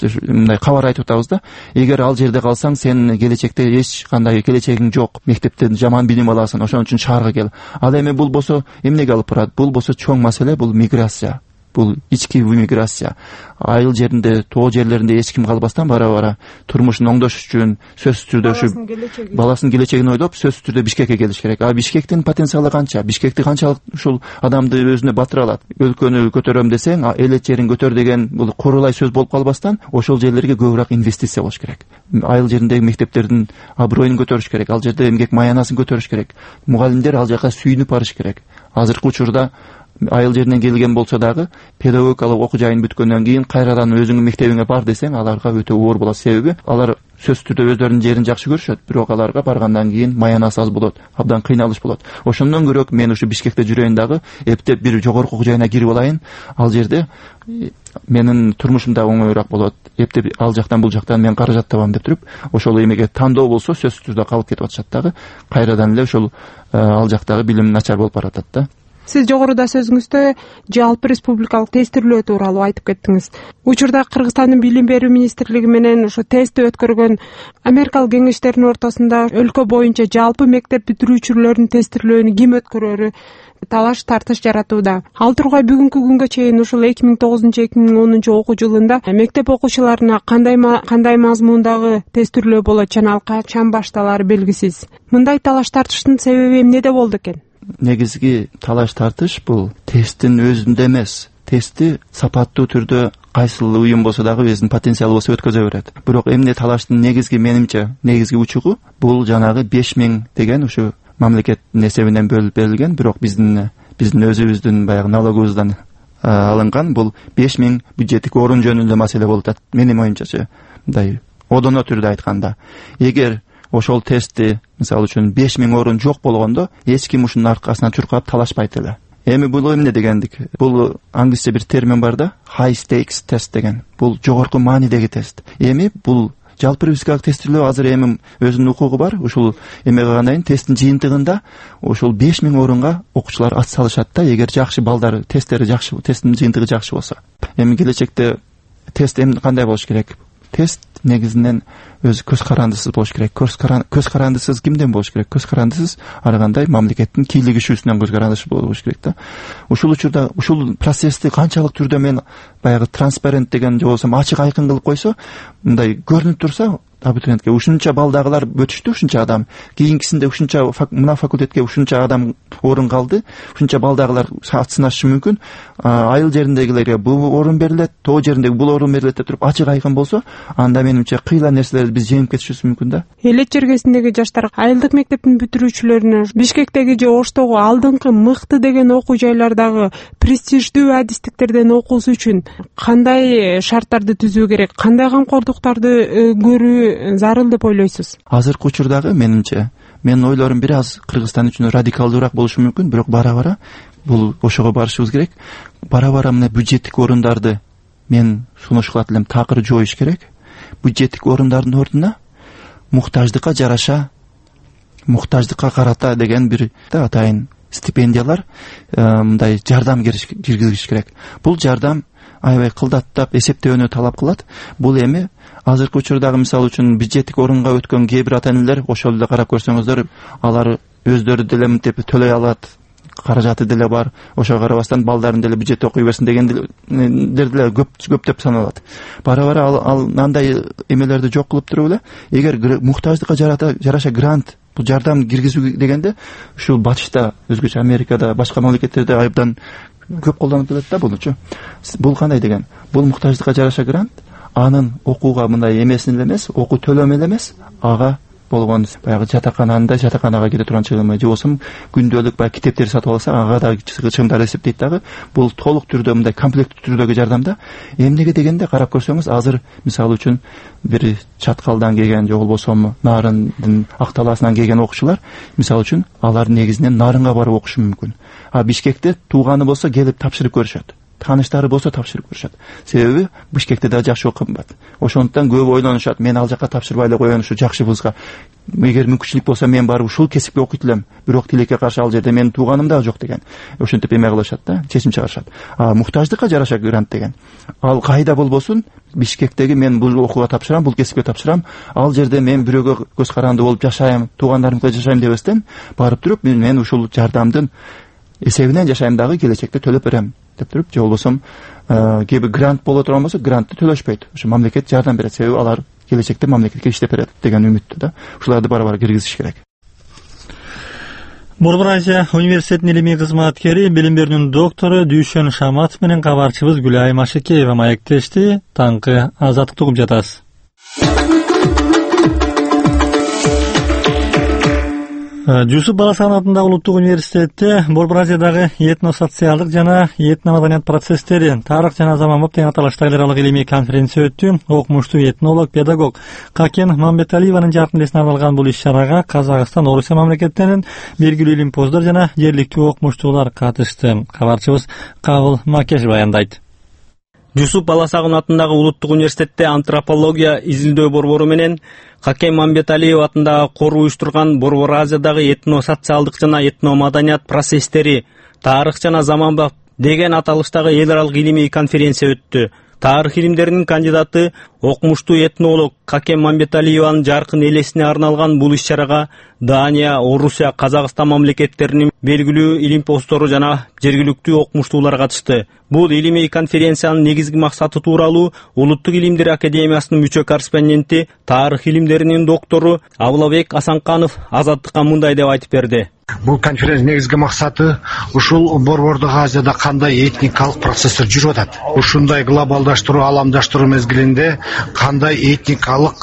кабар айтып атабыз да. Эгер ал жерде калсаң, сен келечекте эч кандай келечегиң жок, мектептен жаман билим аласың, ошон үчүн шаарга кел. Ал эми бул болсо эмнеге алып барат? Бул болсо чоң маселе, бул миграция. Бул ички миграция. Айыл жеринде, тоо жерлеринде эч ким калбастан бара-бара турмушун оңдош үчүн сөзсүз түрдө ушу баласынын келечегин ойлоп, сөзсүз түрдө Бишкекке келиш керек. А Бишкектин потенциалы канча? Бишкекти канчалык ушул адамды өзүнө батыра алат? Өлкөнү көтөрөм десең, элет жерин көтөр деген бул курулай сөз болуп калбастан, ошол жерлерге көбүрөөк инвестиция болуш керек. Айыл жериндеги мектептердин аброюн көтөрүш керек. Ал жерде эмгек маянасын көтөрүш керек. Мугалимдер ал жака сүйүнүп барыш керек. Азыркы учурда айыл жеринен келген болсо дагы педагогикалык окуу жайын бүткөндөн кийин кайрадан өзүңүн мектебиңе бар десең, аларга өтө оор болот. Себеби алар сөзсүз түрдө өздөрүнүн жерин жакшы көрүшөт, бирок аларга баргандан кийин маянасы аз болот, абдан кыйналыш болот. Ошондон көрөк мен ушу Бишкекте жүрөйүн дагы, эптеп бир жогорку окуу жайына кирип алайын. Ал жерде менин турмушум да оңоюраак болот. Эптеп ал жактан бул жактан мен каражат табам деп туруп, ошол эмеге тандоо болсо сөзсүз түрдө калып кетип атышат дагы. Кайрадан эле ошол ал жактагы билим начар болуп баратат да. Сиз жогоруда сөзүңүздө жалпы республикалык тестирлөө тууралуу айтып кеттиңиз. Учурда Кыргызстандын билим берүү министрлиги менен ошо тестти өткөргөн Америкалык кеңештердин ортосунда өлкө боюнча жалпы мектеп бүтүрүүчүлөрдүн тестирлөөнү ким өткөрөрү талаш тартыш жаратууда. Ал тургай бүгүнкү күнгө чейин ушул 2009-2010 окуу жылында мектеп окуучуларына кандай мазмундагы тестирлөө болот жана ал качан башталары белгисиз. Мындай талаш тартыштын себеби эмнеде болду экен? Негизги талаш тартыш бул тесттин өзүндө эмес. Тестти сапаттуу түрдө кайсыл уюм болсо дагы өзүнүн потенциалы болсо өткөзө берет. Бирок эмне талаштын негизги менимче негизги учугу бул жанагы 5000 деген ушу мамлекеттин эсебинен бөлүп берилген, бирок биздин өзүбүздүн баягы налогубуздан алынган бул 5000 бюджеттик орун жөнүндө маселе болуп атат. Менин оюмчачы, мындай одоно түрдө айтканда, эгер ошол тестти мисалы үчүн 5000 орун жок болгондо эч ким ушунун аркасынан чуркап талашпайт эле. Эми бул эмне дегендик? Бул англисче бир термин бар да, high stakes тест деген. Бул жогорку маанидеги тест. Эми бул жалпы республикалык тестирлөө азыр эми өзүнүн укугу бар. Ушул эме кылгандан кийин тесттин жыйынтыгында ошол 5000 орунга окуучулар ат салышат да, эгер жакшы балдар тесттери жакшы, тесттин жыйынтыгы жакшы болсо. Эми келечекте тест кандай болуш керек? Тест негизинен өзү көз карандысыз болуш керек. Көз карандысыз кимден болуш керек? Көз карандысыз ар кандай мамлекеттин кийлигишүүсүнөн көз карандысыз болуш керек да. Ушул учурда ушул процессти канчалык түрдө мен баягы транспарент деген же болсо ачык айкын кылып койсо, мындай көрүнүп турса, абитуриентке ушунча балдагылар өтүштү, ушунча адам кийинкисинде ушунча мына факультетке ушунча адам орун калды, ушунча балдагылар ат сынашы мүмкүн. Айыл жериндегилерге бул орун берилет, тоо жериндеги бул орун берилет деп туруп ачык айкын болсо, анда менимче кыйла нерселерди биз жеңип кетишибиз мүмкүн да. Элет жергесиндеги жаштар айылдык мектептин бүтүрүүчүлөрүнө Бишкектеги же Оштогу алдыңкы мыкты деген окуу жайлардагы престиждүү адистиктерден окуусу үчүн кандай шарттарды түзүү керек, кандай камкордуктарды көрүү зарыл деп ойлойсуз? Азыркы учурдагы менимче менин ойлорум бир аз Кыргызстан үчүн радикалдуураак болушу мүмкүн, бирок бара-бара бул ошого барышыбыз керек. Бара-бара мына бюджеттик орундарды мен сунуш кылат элем, такыр жоюш керек. Бюджеттик орундардын ордуна муктаждыкка жараша, муктаждыкка карата деген бир атайын стипендиялар, мындай жардам киргизиш керек. Бул жардам аябай кылдаттап эсептөөнү талап кылат. Бул эми азыркы учурдагы мисалы үчүн бюджеттик орунга өткөн кээ бир ата-энелер ошол эле карап көрсөңүздөр, алар өздөрү деле мынтип төлөй алат, каражаты деле бар, ошого карабастан балдарын деле бюджетте окуй берсин дегендер деле көптөп саналат. Бара-бара ал андай эмелерди жок кылып туруп эле, эгер муктаждыкка жараша грант, бул жардам киргизүү дегенде ушул батышта, өзгөчө Америкада, башка мамлекеттерде абдан көп колдонуп келет да булучу. Бул кандай деген? Бул муктаждыкка жараша грант, анын окууга мындай эмесин эле эмес, окуу төлөм эле эмес, ага болгон баягы жатаканага кете турган чыгым же болсо күндөлүк баягы китептер сатып алсак, ага да чыгымдар эсептейт дагы. Бул толук түрдө мындай комплект түрдөгү жардамда. Эмнеге дегенде карап көрсөңүз, азыр мисалы үчүн бир Чаткалдан келген же болбосо Нарындын ак талаасынан келген окуучулар, мисалы үчүн алар негизинен Нарынга барып окушу мүмкүн. Бишкекте тууганы болсо келип тапшырып көрүшөт. Таныштары болсо тапшырып көрүшөт. Себеби Бишкекте да жакшы окуу кымбат. Ошондуктан көп ойлонушат, мен ал жакка тапшырбай эле коеюн ушу жакшы вузга. Эгер мүмкүнчүлүк болсо мен барып ушул кесипке окуйт элем. Бирок тилекке каршы ал жерде менин тууганым да жок деген. Ошентип эме кылышат да, чечим чыгарышат. Муктаждыкка жараша грант деген. Ал кайда болбосун, Бишкектеги мен бул окууга тапшырам, бул кесипке тапшырам, ал жерде мен бирөөгө көз каранды болуп жашайм, туугандарымкы жашайм дебестен барып туруп мен ушул жардамдын эсебинен жашайм дагы, келечекте төлөп берем деп туруп, же болбосо кээ бир грант боло турган болсо грантты төлөшпөйт. Ошо мамлекет жардам берет, себеби алар келечекте мамлекетке иштеп берет деген үмүттө да. Ушуларды бара-бара киргизиш керек. Борбор Азия университетинин илимий кызматкери, билим берүүнүн доктору Дүйшөн Шаматов менен кабарчыбыз Гүлай Машыкеева маектешти. Таңкы азаттыкты угуп жатасыз. Жусуп Баласагын атындагы улуттук университетте Борбор Азиядагы этно-социалдык жана этно-маданият процесстери, тарых жана заманбап деген аталыштагы эл аралык илимий конференция өттү. Окумуштуу этнолог, педагог Какен Мамбеталиеванын жаркын элесине арналган бул иш-чарага Казакстан, Орусия мамлекеттеринин белгилүү илимпоздор жана жергиликтүү окумуштуулар катышты. Кабарчыбыз Кабыл Макеш баяндайт. Жусуп Баласагын атындагы улуттук университетте антропология изилдөө борбору менен Какен Мамбеталиев атындагы кор уюштурган Борбор Азиядагы этно-социалдык жана этно-маданият процесстери, тарых жана заманбап деген аталыштагы эл аралык илимий конференция өттү. Тарых илимдеринин кандидаты, окумуштуу этнолог Какен Мамбеталиеванын жаркын элесине арналган бул иш-чарага Дания, Орусия, Казакстан мамлекеттеринин белгилүү илимпоздору жана жергиликтүү окумуштуулар катышты. Бул илимий конференциянын негизги максаты тууралуу Улуттук илимдер академиясынын мүчө корреспонденти, тарых илимдеринин доктору Абылабек Асанканов Азаттыкка мындай деп айтып берди. Бул конференция негизги максаты ушул Борбордук Азияда кандай этникалык процесстер жүрүп атат. Ушундай глобалдаштыруу, аламдаштыруу мезгилинде кандай этникалык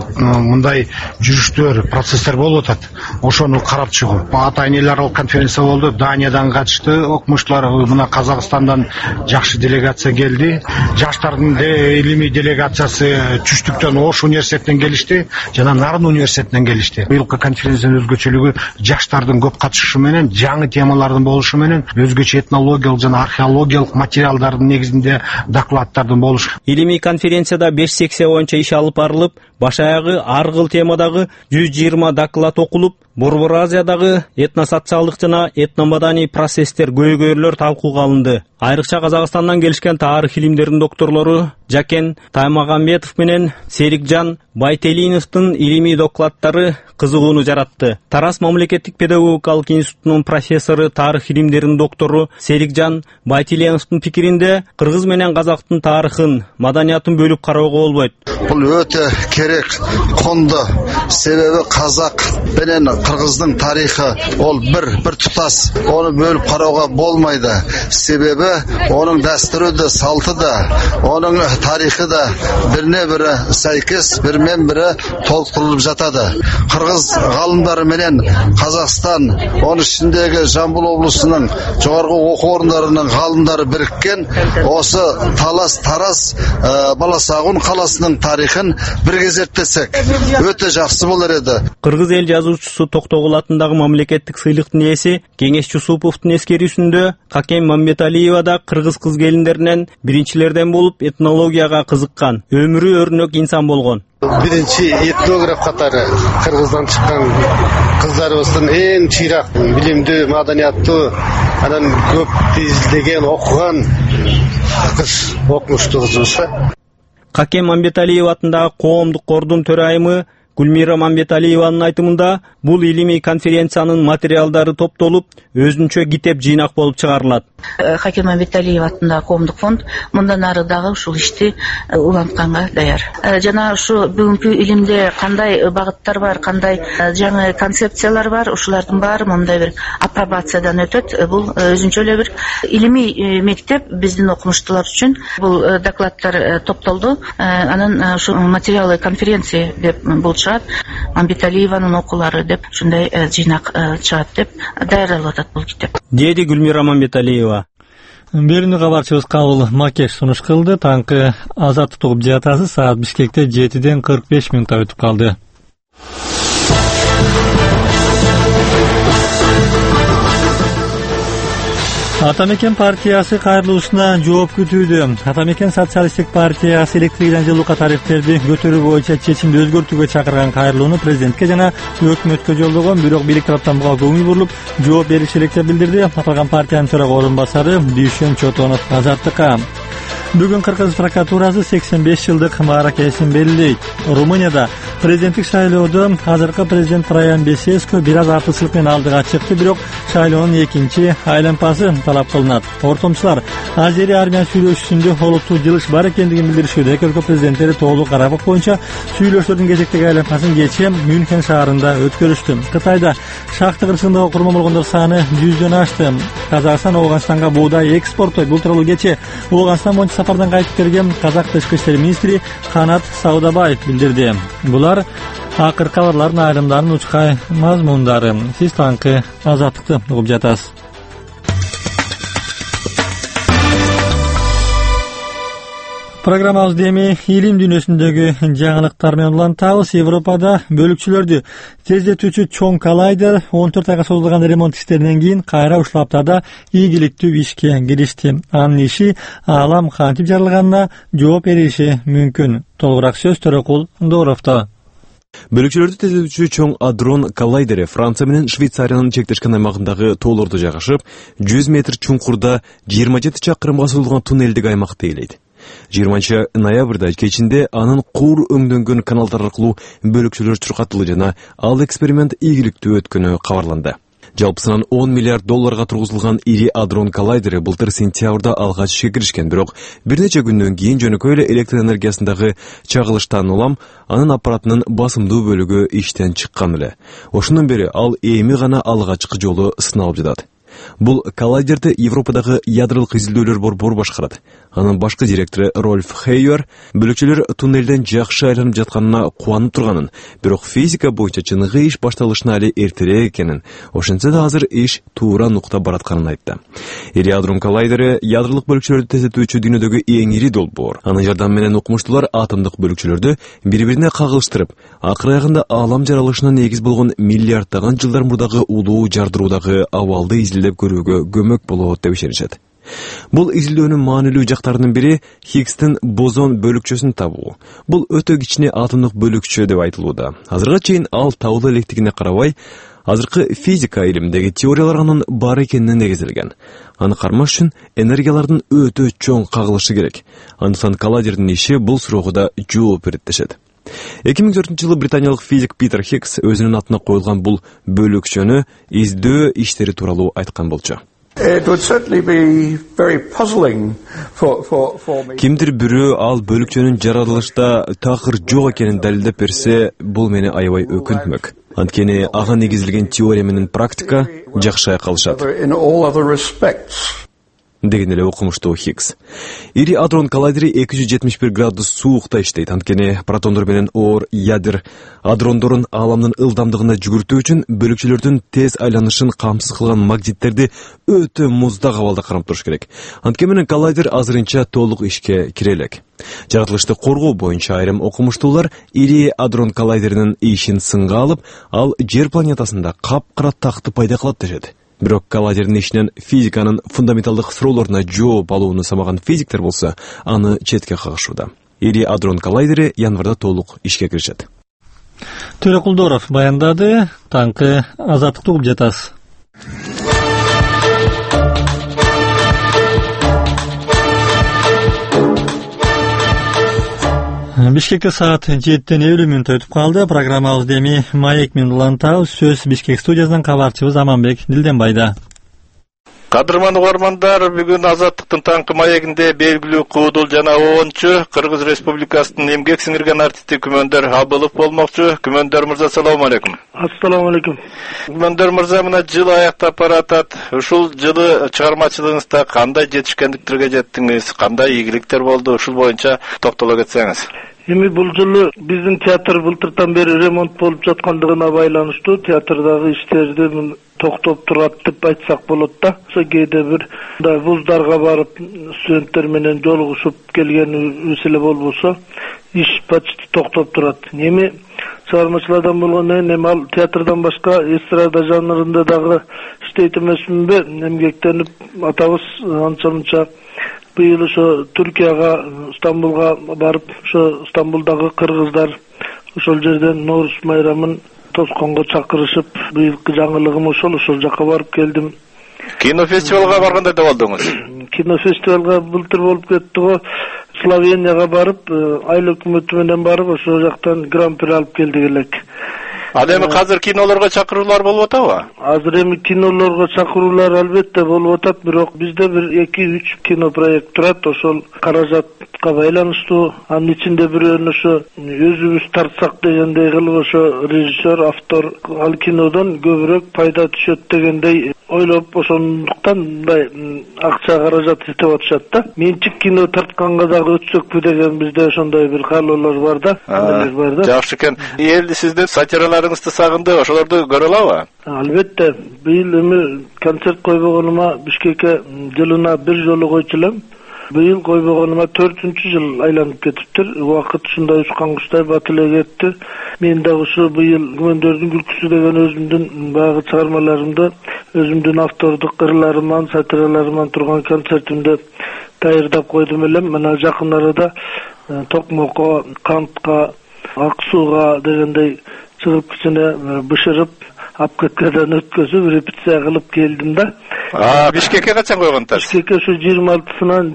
мындай жүрүштөр, процесстер болуп атат. Ошону карап чыгуу. Атайын эл аралык конференция болду. Даниядан катышты окумуштуулар, мына Казакстандан жакшы делегация келди. Жаштардын илимий делегациясы Чүчтүктөн Ош университетинен келишти жана Нарын университетинен келишти. Быйылкы конференциянын өзгөчөлүгү жаштардын көп катышышы менен, жаңы темалардын болушу менен, өзгөчө этнологиялык жана археологиялык материалдардын негизинде докладдардын болушу. Илимий конференцияда 5 секция боюнча иш алып барылып, баш аягы ар кыл темадагы 120 доклад окулуп, Борбор Азиядагы этно-социалдык жана этно-маданий процесстер, көйгөйлөр талкууга алынды. Айрыкча Казакстандан келишкен тарых илимдеринин докторлору Жакен Таймагамбетов менен Серикжан Байтелиновдун илимий докладдары кызыгууну жаратты. Тарас мамлекеттик педагогикалык институтунун профессору, тарых илимдеринин доктору Серикжан Байтелиновдун пикиринде, кыргыз менен казактын тарыхын, маданиятын бөлүп кароого болбойт. Бул өтө керек керек, құнды. Себебі қазақ пенен қырғыздың тарихы ол бір тұтас. Оны бөліп қарауға болмайды. Себебі оның дәстүрі де, салты да, оның тарихы да біріне бірі сәйкес, бірмен бірі толықтырылып жатады. Қырғыз ғалымдары менен Қазақстан, оның ішіндегі Жамбыл облысының жоғарғы оқу орындарының ғалымдары біріккен, осы Талас-Тараз Баласағұн қаласының тарихын бірге зерттесек, өте жақсы болар еді. Кыргыз эл жазуучусу Токтогул атындагы мамлекеттик сыйлыктын ээси Кеңеш Жусуповдун эскерүүсүндө Какем Мамбеталиева да кыргыз кыз келиндеринен биринчилерден болуп этнологияга кызыккан, өмүрү өрнөк инсан болгон. Биринчи этнограф катары Кыргыздан чыккан кыздарыбыздын эң чыйрак билимдүү, маданияттуу, анан көп изилдеген, окуган кыз, окумуштуу кызыбыз. Какем Мамбеталиев атындагы коомдук кордун төрайымы Гүлмира Мамбеталиеванын айтымында бул илимий конференциянын материалдары топтолуп, өзүнчө китеп жыйнак болуп чыгарылат. Какем Мамбеталиев атындагы коомдук фонд мындан ары дагы ушул ишти улантканга даяр. Жана ушу бүгүнкү илимде кандай багыттар бар, кандай жаңы концепциялар бар, ушулардын баары мындай бир апробациядан өтөт. Бул өзүнчө эле бир илимий мектеп биздин окумуштуулар үчүн. Бул докладтар топтолду. Анан ушу материалы конференция деп бул чыгат. Мамбеталиеванын окуулары деп ушундай жыйнак чыгат деп даярдалып атат бул китеп. Деди Гүлмира Мамбеталиева. Берүүнү кабарчыбыз Кабыл Макеш сунуш кылды. Таңкы Азаттык угуп жатасы саат Бишкекте 7:45 өтүп калды. Атамекен партиясы кайрылуусуна жооп күтүүдө. Атамекен социалисттик партиясы электрикten жылууга тарифтерди көтөрүү боюнча чечимди өзгөртүүгө чакырган кайрылууну президентке жана өкмөткө жолдогон, бирок бийлик тараптан буга көңүл буруп, жооп бериши элек деп билдирди. Аталган партиянын төрага орун басары Дүйшөн Чотонов Азаттыкка. Бүгүн Кыргыз прокуратурасы 85 жылдык мааракесин белгилейт. Румынияда президенттик шайлоодо азыркы президент Траян Бесеско бир аз артыкчылык менен алдыга чыкты, бирок шайлоонун экинчи айланпасы талап кылынат. Ортомчулар Азери армия сүйлөшүүсүндө олуттуу жылыш бар экендигин билдиришүүдө. Эки өлкө президенттери тоолуу карабак боюнча сүйлөшүүлөрдүн кезектеги айланпасын кечээ Мюнхен шаарында өткөрүштү. Кытайда шахта кырсыгында курман болгондор саны 100дөн ашты. Казакстан Ооганстанга буудай экспорттойт. Бул тууралуу кечээ Ооганстан боюнча сапардан кайтып келген казак тышкы иштер министри Канат Саудабаев билдирди. Булар акыркы кабарлардын айрымдарынын учкай мазмундары. Сиз таңкы Азаттыкты угуп жатасыз. Программабызды эми илим дүйнөсүндөгү жаңылыктар менен улантабыз. Европада бөлүкчүлөрдү тездетүүчү чоң коллайдер 14 айга созулган ремонт иштеринен кийин кайра ушул аптада ийгиликтүү ишке киришти. Анын иши аалам кантип жаралганына жооп бериши мүмкүн. Толугураак сөз Төрөкул Дооровдо. Бөлүкчүлөрдү тездетүүчү чоң адрон коллайдери Франция менен Швейцариянын чектешкен аймагындагы тоолордо жайгашып, 100 метр чуңкурда 27 чакырымга созулган туннелдик аймакты ээлейт. 20 ноябрда кечинде анын куур өңдөнгөн каналдар аркылуу бөлүкчүлөр чуркатылды жана ал эксперимент ийгиликтүү өткөнү кабарланды. Жалпысынан 10 миллиард долларга тургузулган ири адрон коллайдери былтыр сентябрда алгач ишке киришкен, бирок бир нече күндөн кийин жөнөкөй эле электр энергиясындагы чагылыштан улам анын аппаратынын басымдуу бөлүгү иштен чыккан эле. Ошондон бери ал эми гана алгачкы жолу сыналып жатат. Бул коллайдерди Европадагы ядролук изилдөөлөр борбору башкарат. Анын башкы директору Рольф Хейер бөлүкчүлөр туннелден жакшы айланып жатканына кубанып турганын, бирок физика боюнча чыныгы иш башталышына али эртерээк экенин, ошентсе да азыр иш туура нукта баратканын айтты. Ири адрон коллайдери ядролук бөлүкчүлөрдү тездетүүчү дүйнөдөгү эң ири долбоор. Анын жардамы менен окумуштуулар атомдук бөлүкчүлөрдү бири-бирине кагылыштырып, акыр аягында аалам жаралышына негиз болгон миллиарддаган жылдар мурдагы улуу жардыруудагы абалды изилдеп көрүүгө көмөк болот деп ишенишет. Бул изилдөөнүн маанилүү жактарынын бири Хиггстин бозон бөлүкчөсүн табуу. Бул өтө кичине атомдук бөлүкчө деп айтылууда. Азырга чейин ал табыла электигине карабай, азыркы физика илиминдеги теориялар анын бар экенине негизделген. Аны кармаш үчүн энергиялардын өтө чоң кагылышы керек. Андыктан коллайдердин иши бул суроого да жооп берет дешет. 2004-жылы британиялык физик Питер Хиггс өзүнүн атына коюлган бул бөлүкчөнү издөө иштери тууралуу айткан болчу. It would certainly be very puzzling for me. Kimdir biri al bölükçөнүн жаратылышта такыр жок экенин далилдеп берсе, бул мени аябай өкүнтмөк. Анткени ага негизилген теория менен практика жакшай калышат. In all other respects. Деген эле окумуштуу Хиггс. Ири адрон коллайдери 271 градус суукта иштейт. Анткени протондор менен оор ядер адрондорун ааламдын ылдамдыгына жүгүртүү үчүн бөлүкчөлөрдүн тез айланышын камсыз кылган магниттерди өтө муздак абалда карап туруш керек. Анткени менен коллайдер азырынча толук ишке кире элек. Жаратылышты коргоо боюнча айрым окумуштуулар ири адрон коллайдеринин ишин сынга алып, ал Жер планетасында капкара такты пайда кылат дешет. Бирок коллайдердин ишинен физиканын фундаменталдык суроолоруна жооп алууну самаган физиктер болсо, аны четке кагышууда. Ири адрон коллайдери январда толук ишке киришет. Төрөкулдоров баяндады. Таңкы Азаттыкты угуп жатасыз. Бишкекте саат 7:50 мүнөт өтүп калды. Программабыз деми Маек менен улантабыз. Сөз Бишкек студиясынан кабарчыбыз Аманбек Дилденбайда. Кадырман угармандар, бүгүн Азаттыктын таңкы маегинде белгилүү куудул жана оончу Кыргыз Республикасынын эмгек сиңирген артисти Күмөндөр Абылов болмокчу. Күмөндөр мырза, салам алейкум. Ассаламу алейкум. Күмөндөр мырза, мына жыл аяктап баратат. Ушул жылы чыгармачылыгыңызда кандай жетишкендиктерге жеттиңиз, кандай ийгиликтер болду? Ушул боюнча токтоло кетсеңиз. Эми бул жылы биздин театр былтыртан бери ремонт болуп жаткандыгына байланыштуу театрдагы иштерди токтоп турат деп айтсак болот да. Кээде бир вуздарга барып студенттер менен жолугушуп келген эле болбосо иш почти токтоп турат. Эми чыгармачылардан болгондон эми ал театрдан башка эстрада жанрында дагы иштейт эмесминби? Эмгектенип атабыз анча-мынча быйыл ошо Түркияга, Стамбулга барып, ошо Стамбулдагы кыргыздар ошол жерден Ноорус майрамын тосконго чакырышып, быйылкы жаңылыгым ошол жака барып келдим. Кинофестивалга баргандай да болдуңуз? Кинофестивалга былтыр болуп кетти го. Словенияга барып, айыл өкмөтү менен барып, ошол жактан гран-при алып келдик элек. Ал эми азыр кинолорго чакыруулар болуп атабы? Азыр эми кинолорго чакыруулар албетте болуп атат, бирок бизде бир 2-3 кинопроект турат, ошол каражатка байланыштуу. Анын ичинде бирөөнү ошо өзүбүз тартсак дегендей кылып ошо режиссер, автор ал кинодон көбүрөөк пайда түшөт дегендей ойлоп, ошондуктан мындай акча каражат издеп атышат да. Менчик кино тартканга дагы өтсөкпү деген бизде ошондой бир каалоолор бар да. Жакшы экен. Эл сиздин сатираларыңызды сагынды, ошолорду көрө алабы? Албетте. Быйыл эми концерт койбогонума Бишкекке жылына бир жолу койчу элем. Быйыл койбогонума 4-жыл айланып кетиптир. Убакыт ушундай учкан куштай батып эле кетти. Мен дагы ушу быйыл Күмөндөрдүн күлкүсү деген өзүмдүн баягы чыгармаларымды, өзүмдүн автордук ырларыман, сатираларыман турган концертимди даярдап койдум элем. Мына жакын арада Токмокко, Кантка, Ак сууга дегендей чыгып кичине бышырып, апкеткеден өткөзүп, репетиция кылып келдим да. Бишкекке качан койгонтар? Бишкекке ушу 26-сынан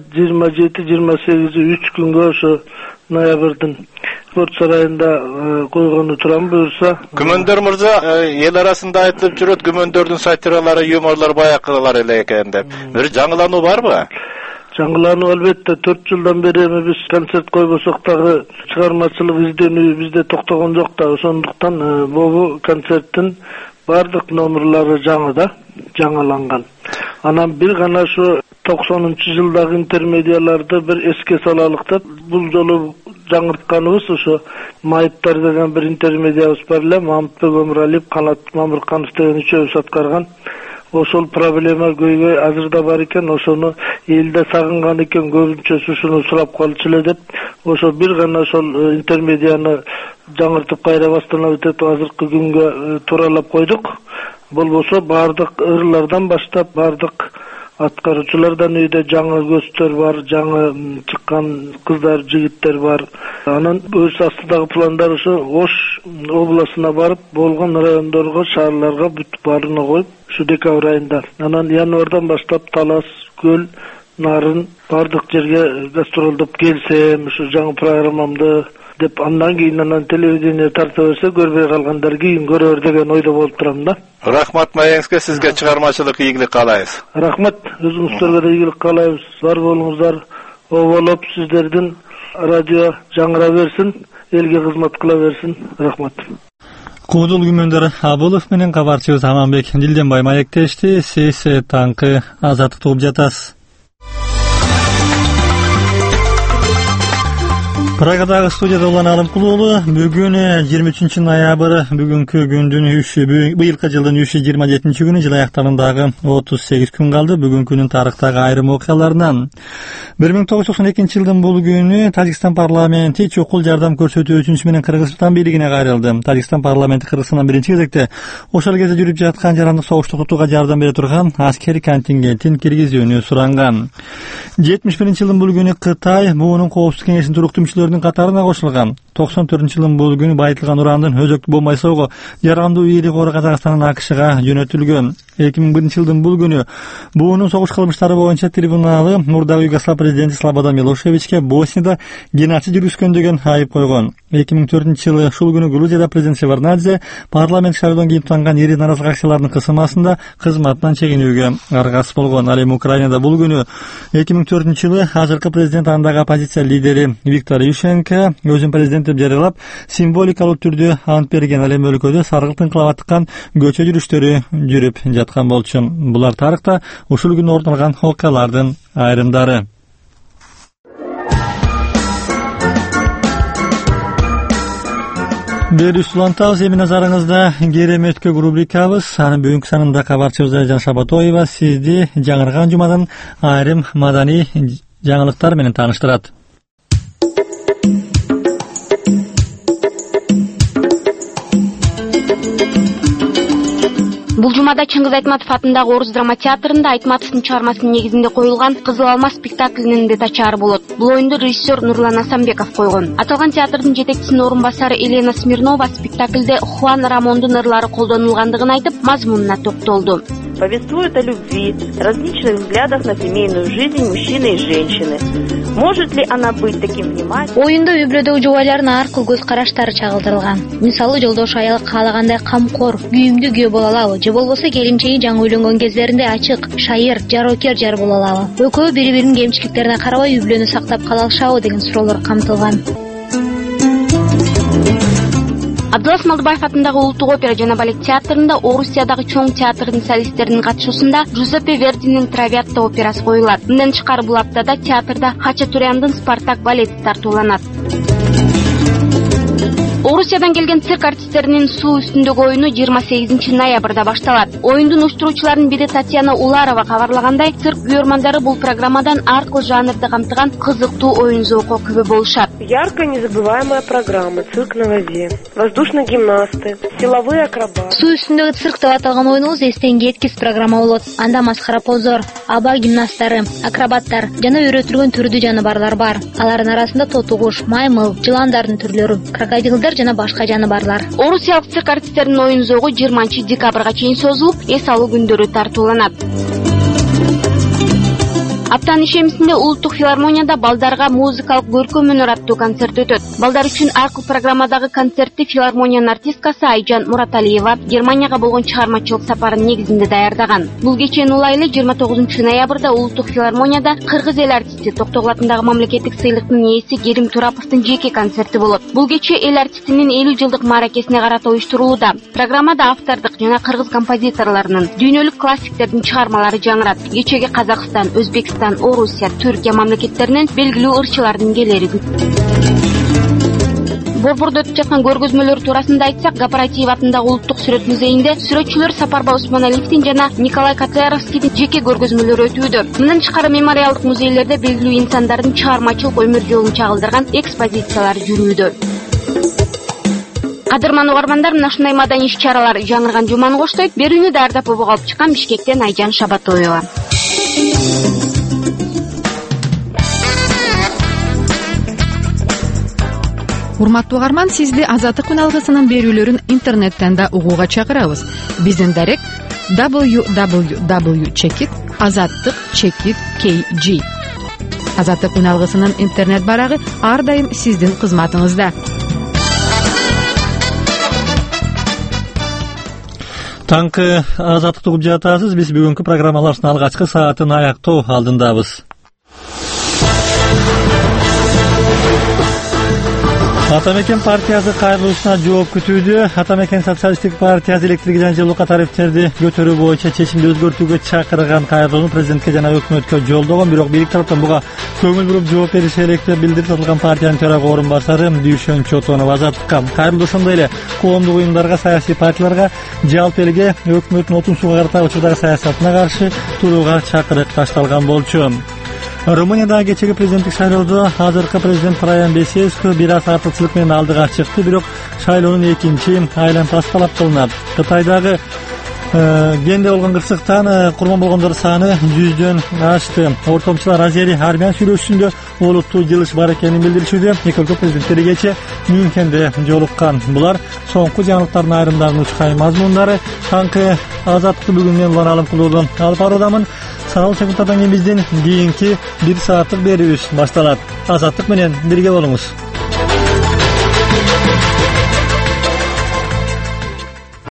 27-28 3 күнгө ошо ноябрдын спорт сарайында койгону турам буюрса. Күмөндөр мырза, эл арасында айтылып жүрөт, Күмөндөрдүн сатиралары, юморлор баякылар эле экен деп. Бир жаңылануу барбы? Жаңылануу албетте 4 жылдан бери эми биз концерт койбосок дагы чыгармачылык изденүү бизде токтогон жок да. Ошондуктан бул концерттин бардык номерлары жаңы да, жаңыланган. Анан бир гана ушу 90-жылдагы интермедиаларды бир эске салалык деп, бул жолу жаңыртканыбыз ошо Майыптар деген бир интермедиябыз бар эле, Мамытбек Өмүралиев, Канат Мамырканов деген үчөөбүз аткарган. Ошол проблема көйгөй азырда бар экен, ошону элде сагынган экен, көбүнчөсү ушуну сурап калчу эле деп, ошо бир гана ошол интермедияны жаңыртып кайра баштанабы деп азыркы күнгө тууралап койдук. Болбосо бардык ырлардан баштап, бардык аткаруучулардан үйдө жаңы көздөр бар, жаңы чыккан кыздар, жигиттер бар. Анан өз астындагы пландар ошо Ош областына барып, болгон райондорго, шаарларга бүт баарына коюп, ушу декабрь айында. Анан январдан баштап Талас, Көл, нарын бардык жерге гастролдоп келсем, ушу жаңы программамды деп андан кийин анан телевидение тарта берсе көрбөй калгандар кийин көрөр деген ойдо болуп турам да. Рахмат маеңизге, сизге чыгармачылык ийгилик каалайбыз. Рахмат, өзүңүздөргө да ийгилик каалайбыз. Бар болуңуздар, оболоп сиздердин радио жаңыра берсин, элге кызмат кыла берсин. Рахмат. Куудул Күмөндөр Абылов менен кабарчыбыз Аманбек Дилденбай маектешти. Сиз таңкы азаттык угуп жатасыз. Прагадагы студияда Улан Алымкул уулу. Бүгүн 23 ноябрь, бүгүнкү күндүн быйылкы жылдын 327-күнү, жыл аяктарындагы 38 күн калды. Бүгүнкүнүн тарыхтагы айрым окуяларынан 1992 жылдын бул күнү Тажикстан парламенти чукул жардам көрсөтүү үчүн менен Кыргызстан бийлигине кайрылды. Тажикстан парламенти Кыргызстандан биринчи кезекте ошол кезде жүрүп жаткан жарандык согушту токтотууга жардам бере турган аскери контингентин киргизүүнү суранган. 71 жылдын бул күнү Кытай буунун коопсуздук кеңешинин туруктуу мүчөлөрүнүн катарына кошулган. 94 жылдын бул күнү байытылган урандын өзөктүү бомба жасоого жардамдуу бийлиги кора Казакстандан АКШга жөнөтүлгөн. 2001 жылдын бул күнү буунун согуш кылмыштары боюнча трибуналы мурдагы Югослав президенти Слободан Милошевичке Боснияда геноцид жүргүзгөн деген айып койгон. 2004 жылы ушул күнү Грузияда президент Шеварднадзе парламент шайлоодон кийин тутанган ири наразылык акцияларынын кысымасында кызматынан чегинүүгө аргасыз болгон. Ал эми Украинада бул күнү 2004 жылы азыркы президент андагы оппозиция лидери Виктор Ющенко өзүн президент деп жарыялап, символикалык түрдө ант берген. Ал эми өлкөдө саргылт инкылап аткан көчө жүрүштөрү жүрүп жаткан болчу. Булар тарыхта ушул күнү орун алган окуялардын айрымдары. Берүүчү улантабыз, эми назарыңызда кереметтүү рубрикабыз. Анын бүгүнкү санында кабарчыбыз Айжан Шабатоева сизди жаңырган жумадан айрым маданий жаңылыктар менен тааныштырат. Бул жумада Чыңгыз Айтматов атындагы Орус драма театрында Айтматовдун чыгармасынын негизинде коюлган Кызыл алма спектаклинин детачары болот. Бул оюнду режиссер Нурлан Асанбеков койгон. Аталган театрдын жетекчисинин орун басары Елена Смирнова спектакльде Хуан Рамондун ырлары колдонулгандыгын айтып, мазмунуна токтолду. Повествует о любви, различных взглядах на семейную жизнь мужчины и женщины. Может ли она быть таким внимательным? Оюнда үй-бүлөдөгү жубайлардын ар кыл көз караштары чагылдырылган. Мисалы, жолдош аял каалагандай камкор, күйүмдүү күйөө боло алабы, же болбосо келинчеги жаңы үйлөнгөн кездеринде ачык, шайыр, жароокер жар боло алабы. Экөө бири-биринин кемчиликтерине карабай үй-бүлөнү сактап кала алышабы деген суроолор камтылган. Абдулас Малдыбаев атындагы Улуттук опера жана балет театрында Орусиядагы чоң театрдын солисттеринин катышуусунда Джузеппе Вердинин Травиатта операсы коюлат. Мындан тышкары бул аптада театрда Хачатуряндын Спартак балети тартууланат. Орусиядан келген цирк артисттеринин суу үстүндөгү оюну 28 ноябрда башталат. Оюндун уюштуруучуларынын бири Татьяна Уларова кабарлагандай, цирк күйөрмандары бул программадан ар кыл жанрды камтыган кызыктуу оюн зоокко күбө болушат. Яркая, незабываемая программа «Цирк на воде», воздушные гимнасты, силовые акробаты. Суу үстүндөгү цирк деп аталган оюнубуз эстен кеткис программа болот. Анда маскара позор, аба гимнасттары, акробаттар жана үйрөтүлгөн түрдүү жаныбарлар бар. Алардын арасында тотугуш, маймыл, жыландардын түрлөрү, крокодилдер жана башка жаныбарлар. Орусиялык цирк артисттеринин оюн зоогу 20 декабрга чейин созулуп, эс алуу күндөрү тартууланат. Аптанын ишемисинде Улуттук филармонияда балдарга музыкалык көркөм өнөр аттуу концерт өтөт. Балдар үчүн ар кыл программадагы концертти филармониянын артисткасы Айжан Мураталиева Германияга болгон чыгармачылык сапарынын негизинде даярдаган. Бул кечээ улайлы 29 ноябрда Улуттук филармонияда кыргыз эл артисти Токтогул атындагы мамлекеттик сыйлыктын ээси Керим Тураповдун жеке концерти болот. Бул кечээ эл артистинин 50 жылдык мааракесине карата уюштурулууда. Программада автордук жана кыргыз композиторлорунун, дүйнөлүк классиктердин чыгармалары жаңырат. Кечеге Казакстан, Өзбекстан, Орусия, Түркия мамлекеттеринен белгилүү ырчылардын келери күт. Борбордо өтүп жаткан көргөзмөлөр туурасында айтсак, Кооператив атындагы Улуттук сүрөт музейинде сүрөтчүлөр Сапарбай Усмоналиевдин жана Николай Котляровскийдин жеке көргөзмөлөрү өтүүдө. Мындан тышкары мемориалдык музейлерде белгилүү инсандардын чыгармачылык өмүр жолун чагылдырган экспозициялар жүрүүдө. Кадырман угармандар, мына ушундай маданий иш-чаралар жаңырган жуманы коштойт. Берүүнү даярдап алып чыккан Бишкектен Айжан Шабатоева. Урматтуу угарман, сизди Азаттык күн алгысынын берүүлөрүн интернеттен да угууга чакырабыз. Биздин дарек www.chekit #azаттык_kg. Азаттык үналгысынын интернет барагы ар дайым сиздин кызматыңызда. Таңкы азаттык угуп жатасыз. Биз бүгүнкү программалардын алгачкы саатын аяктоо алдындабыз. Атамекен партиясы кайрылуусуна жооп күтүүдө. Атамекен социалисттик партиясы электр жана жылууга тарифтерди көтөрүү боюнча чечимди өзгөртүүгө чакырган кайрылууну президентке жана өкмөткө жолдогон, бирок бир тараптан буга көңүл буруп жооп бериш керек деп билдирди аталган партиянын төрага орун басары Дүйшөн Чотонов. Азаттыкка кайрылуу ошондой эле коомдук уюмдарга, саясий партияларга, жалпы элге өкмөттүн отун сууга карата учурдагы саясатына каршы турууга чакырык ташталган болчу. Румыниядагы кечеги президенттик шайлоодо азыркы президент Траян Бесеску бир аз артыкчылык менен алдыга чыкты, бирок шайлоонун экинчи айланпасы талап кылынат. Кытайдагы кенде болгон кырсыктан курман болгондор саны 100дөн ашты. Ортомчулар Азери армян сүйлөшүүсүндө олуттуу жылыш бар экенин билдиришүүдө. Эки өлкө президенттери кечээ Мюнхенде жолуккан. Булар соңку жаңылыктардын айрымдарынын учкай мазмундары. Таңкы азаттыкты бүгүн мен Улан Алымкулуудан алып баруудамын. Саналуу секундтардан кийин биздин кийинки 1 сааттык берүүбүз башталат. Азаттык менен бирге болуңуз.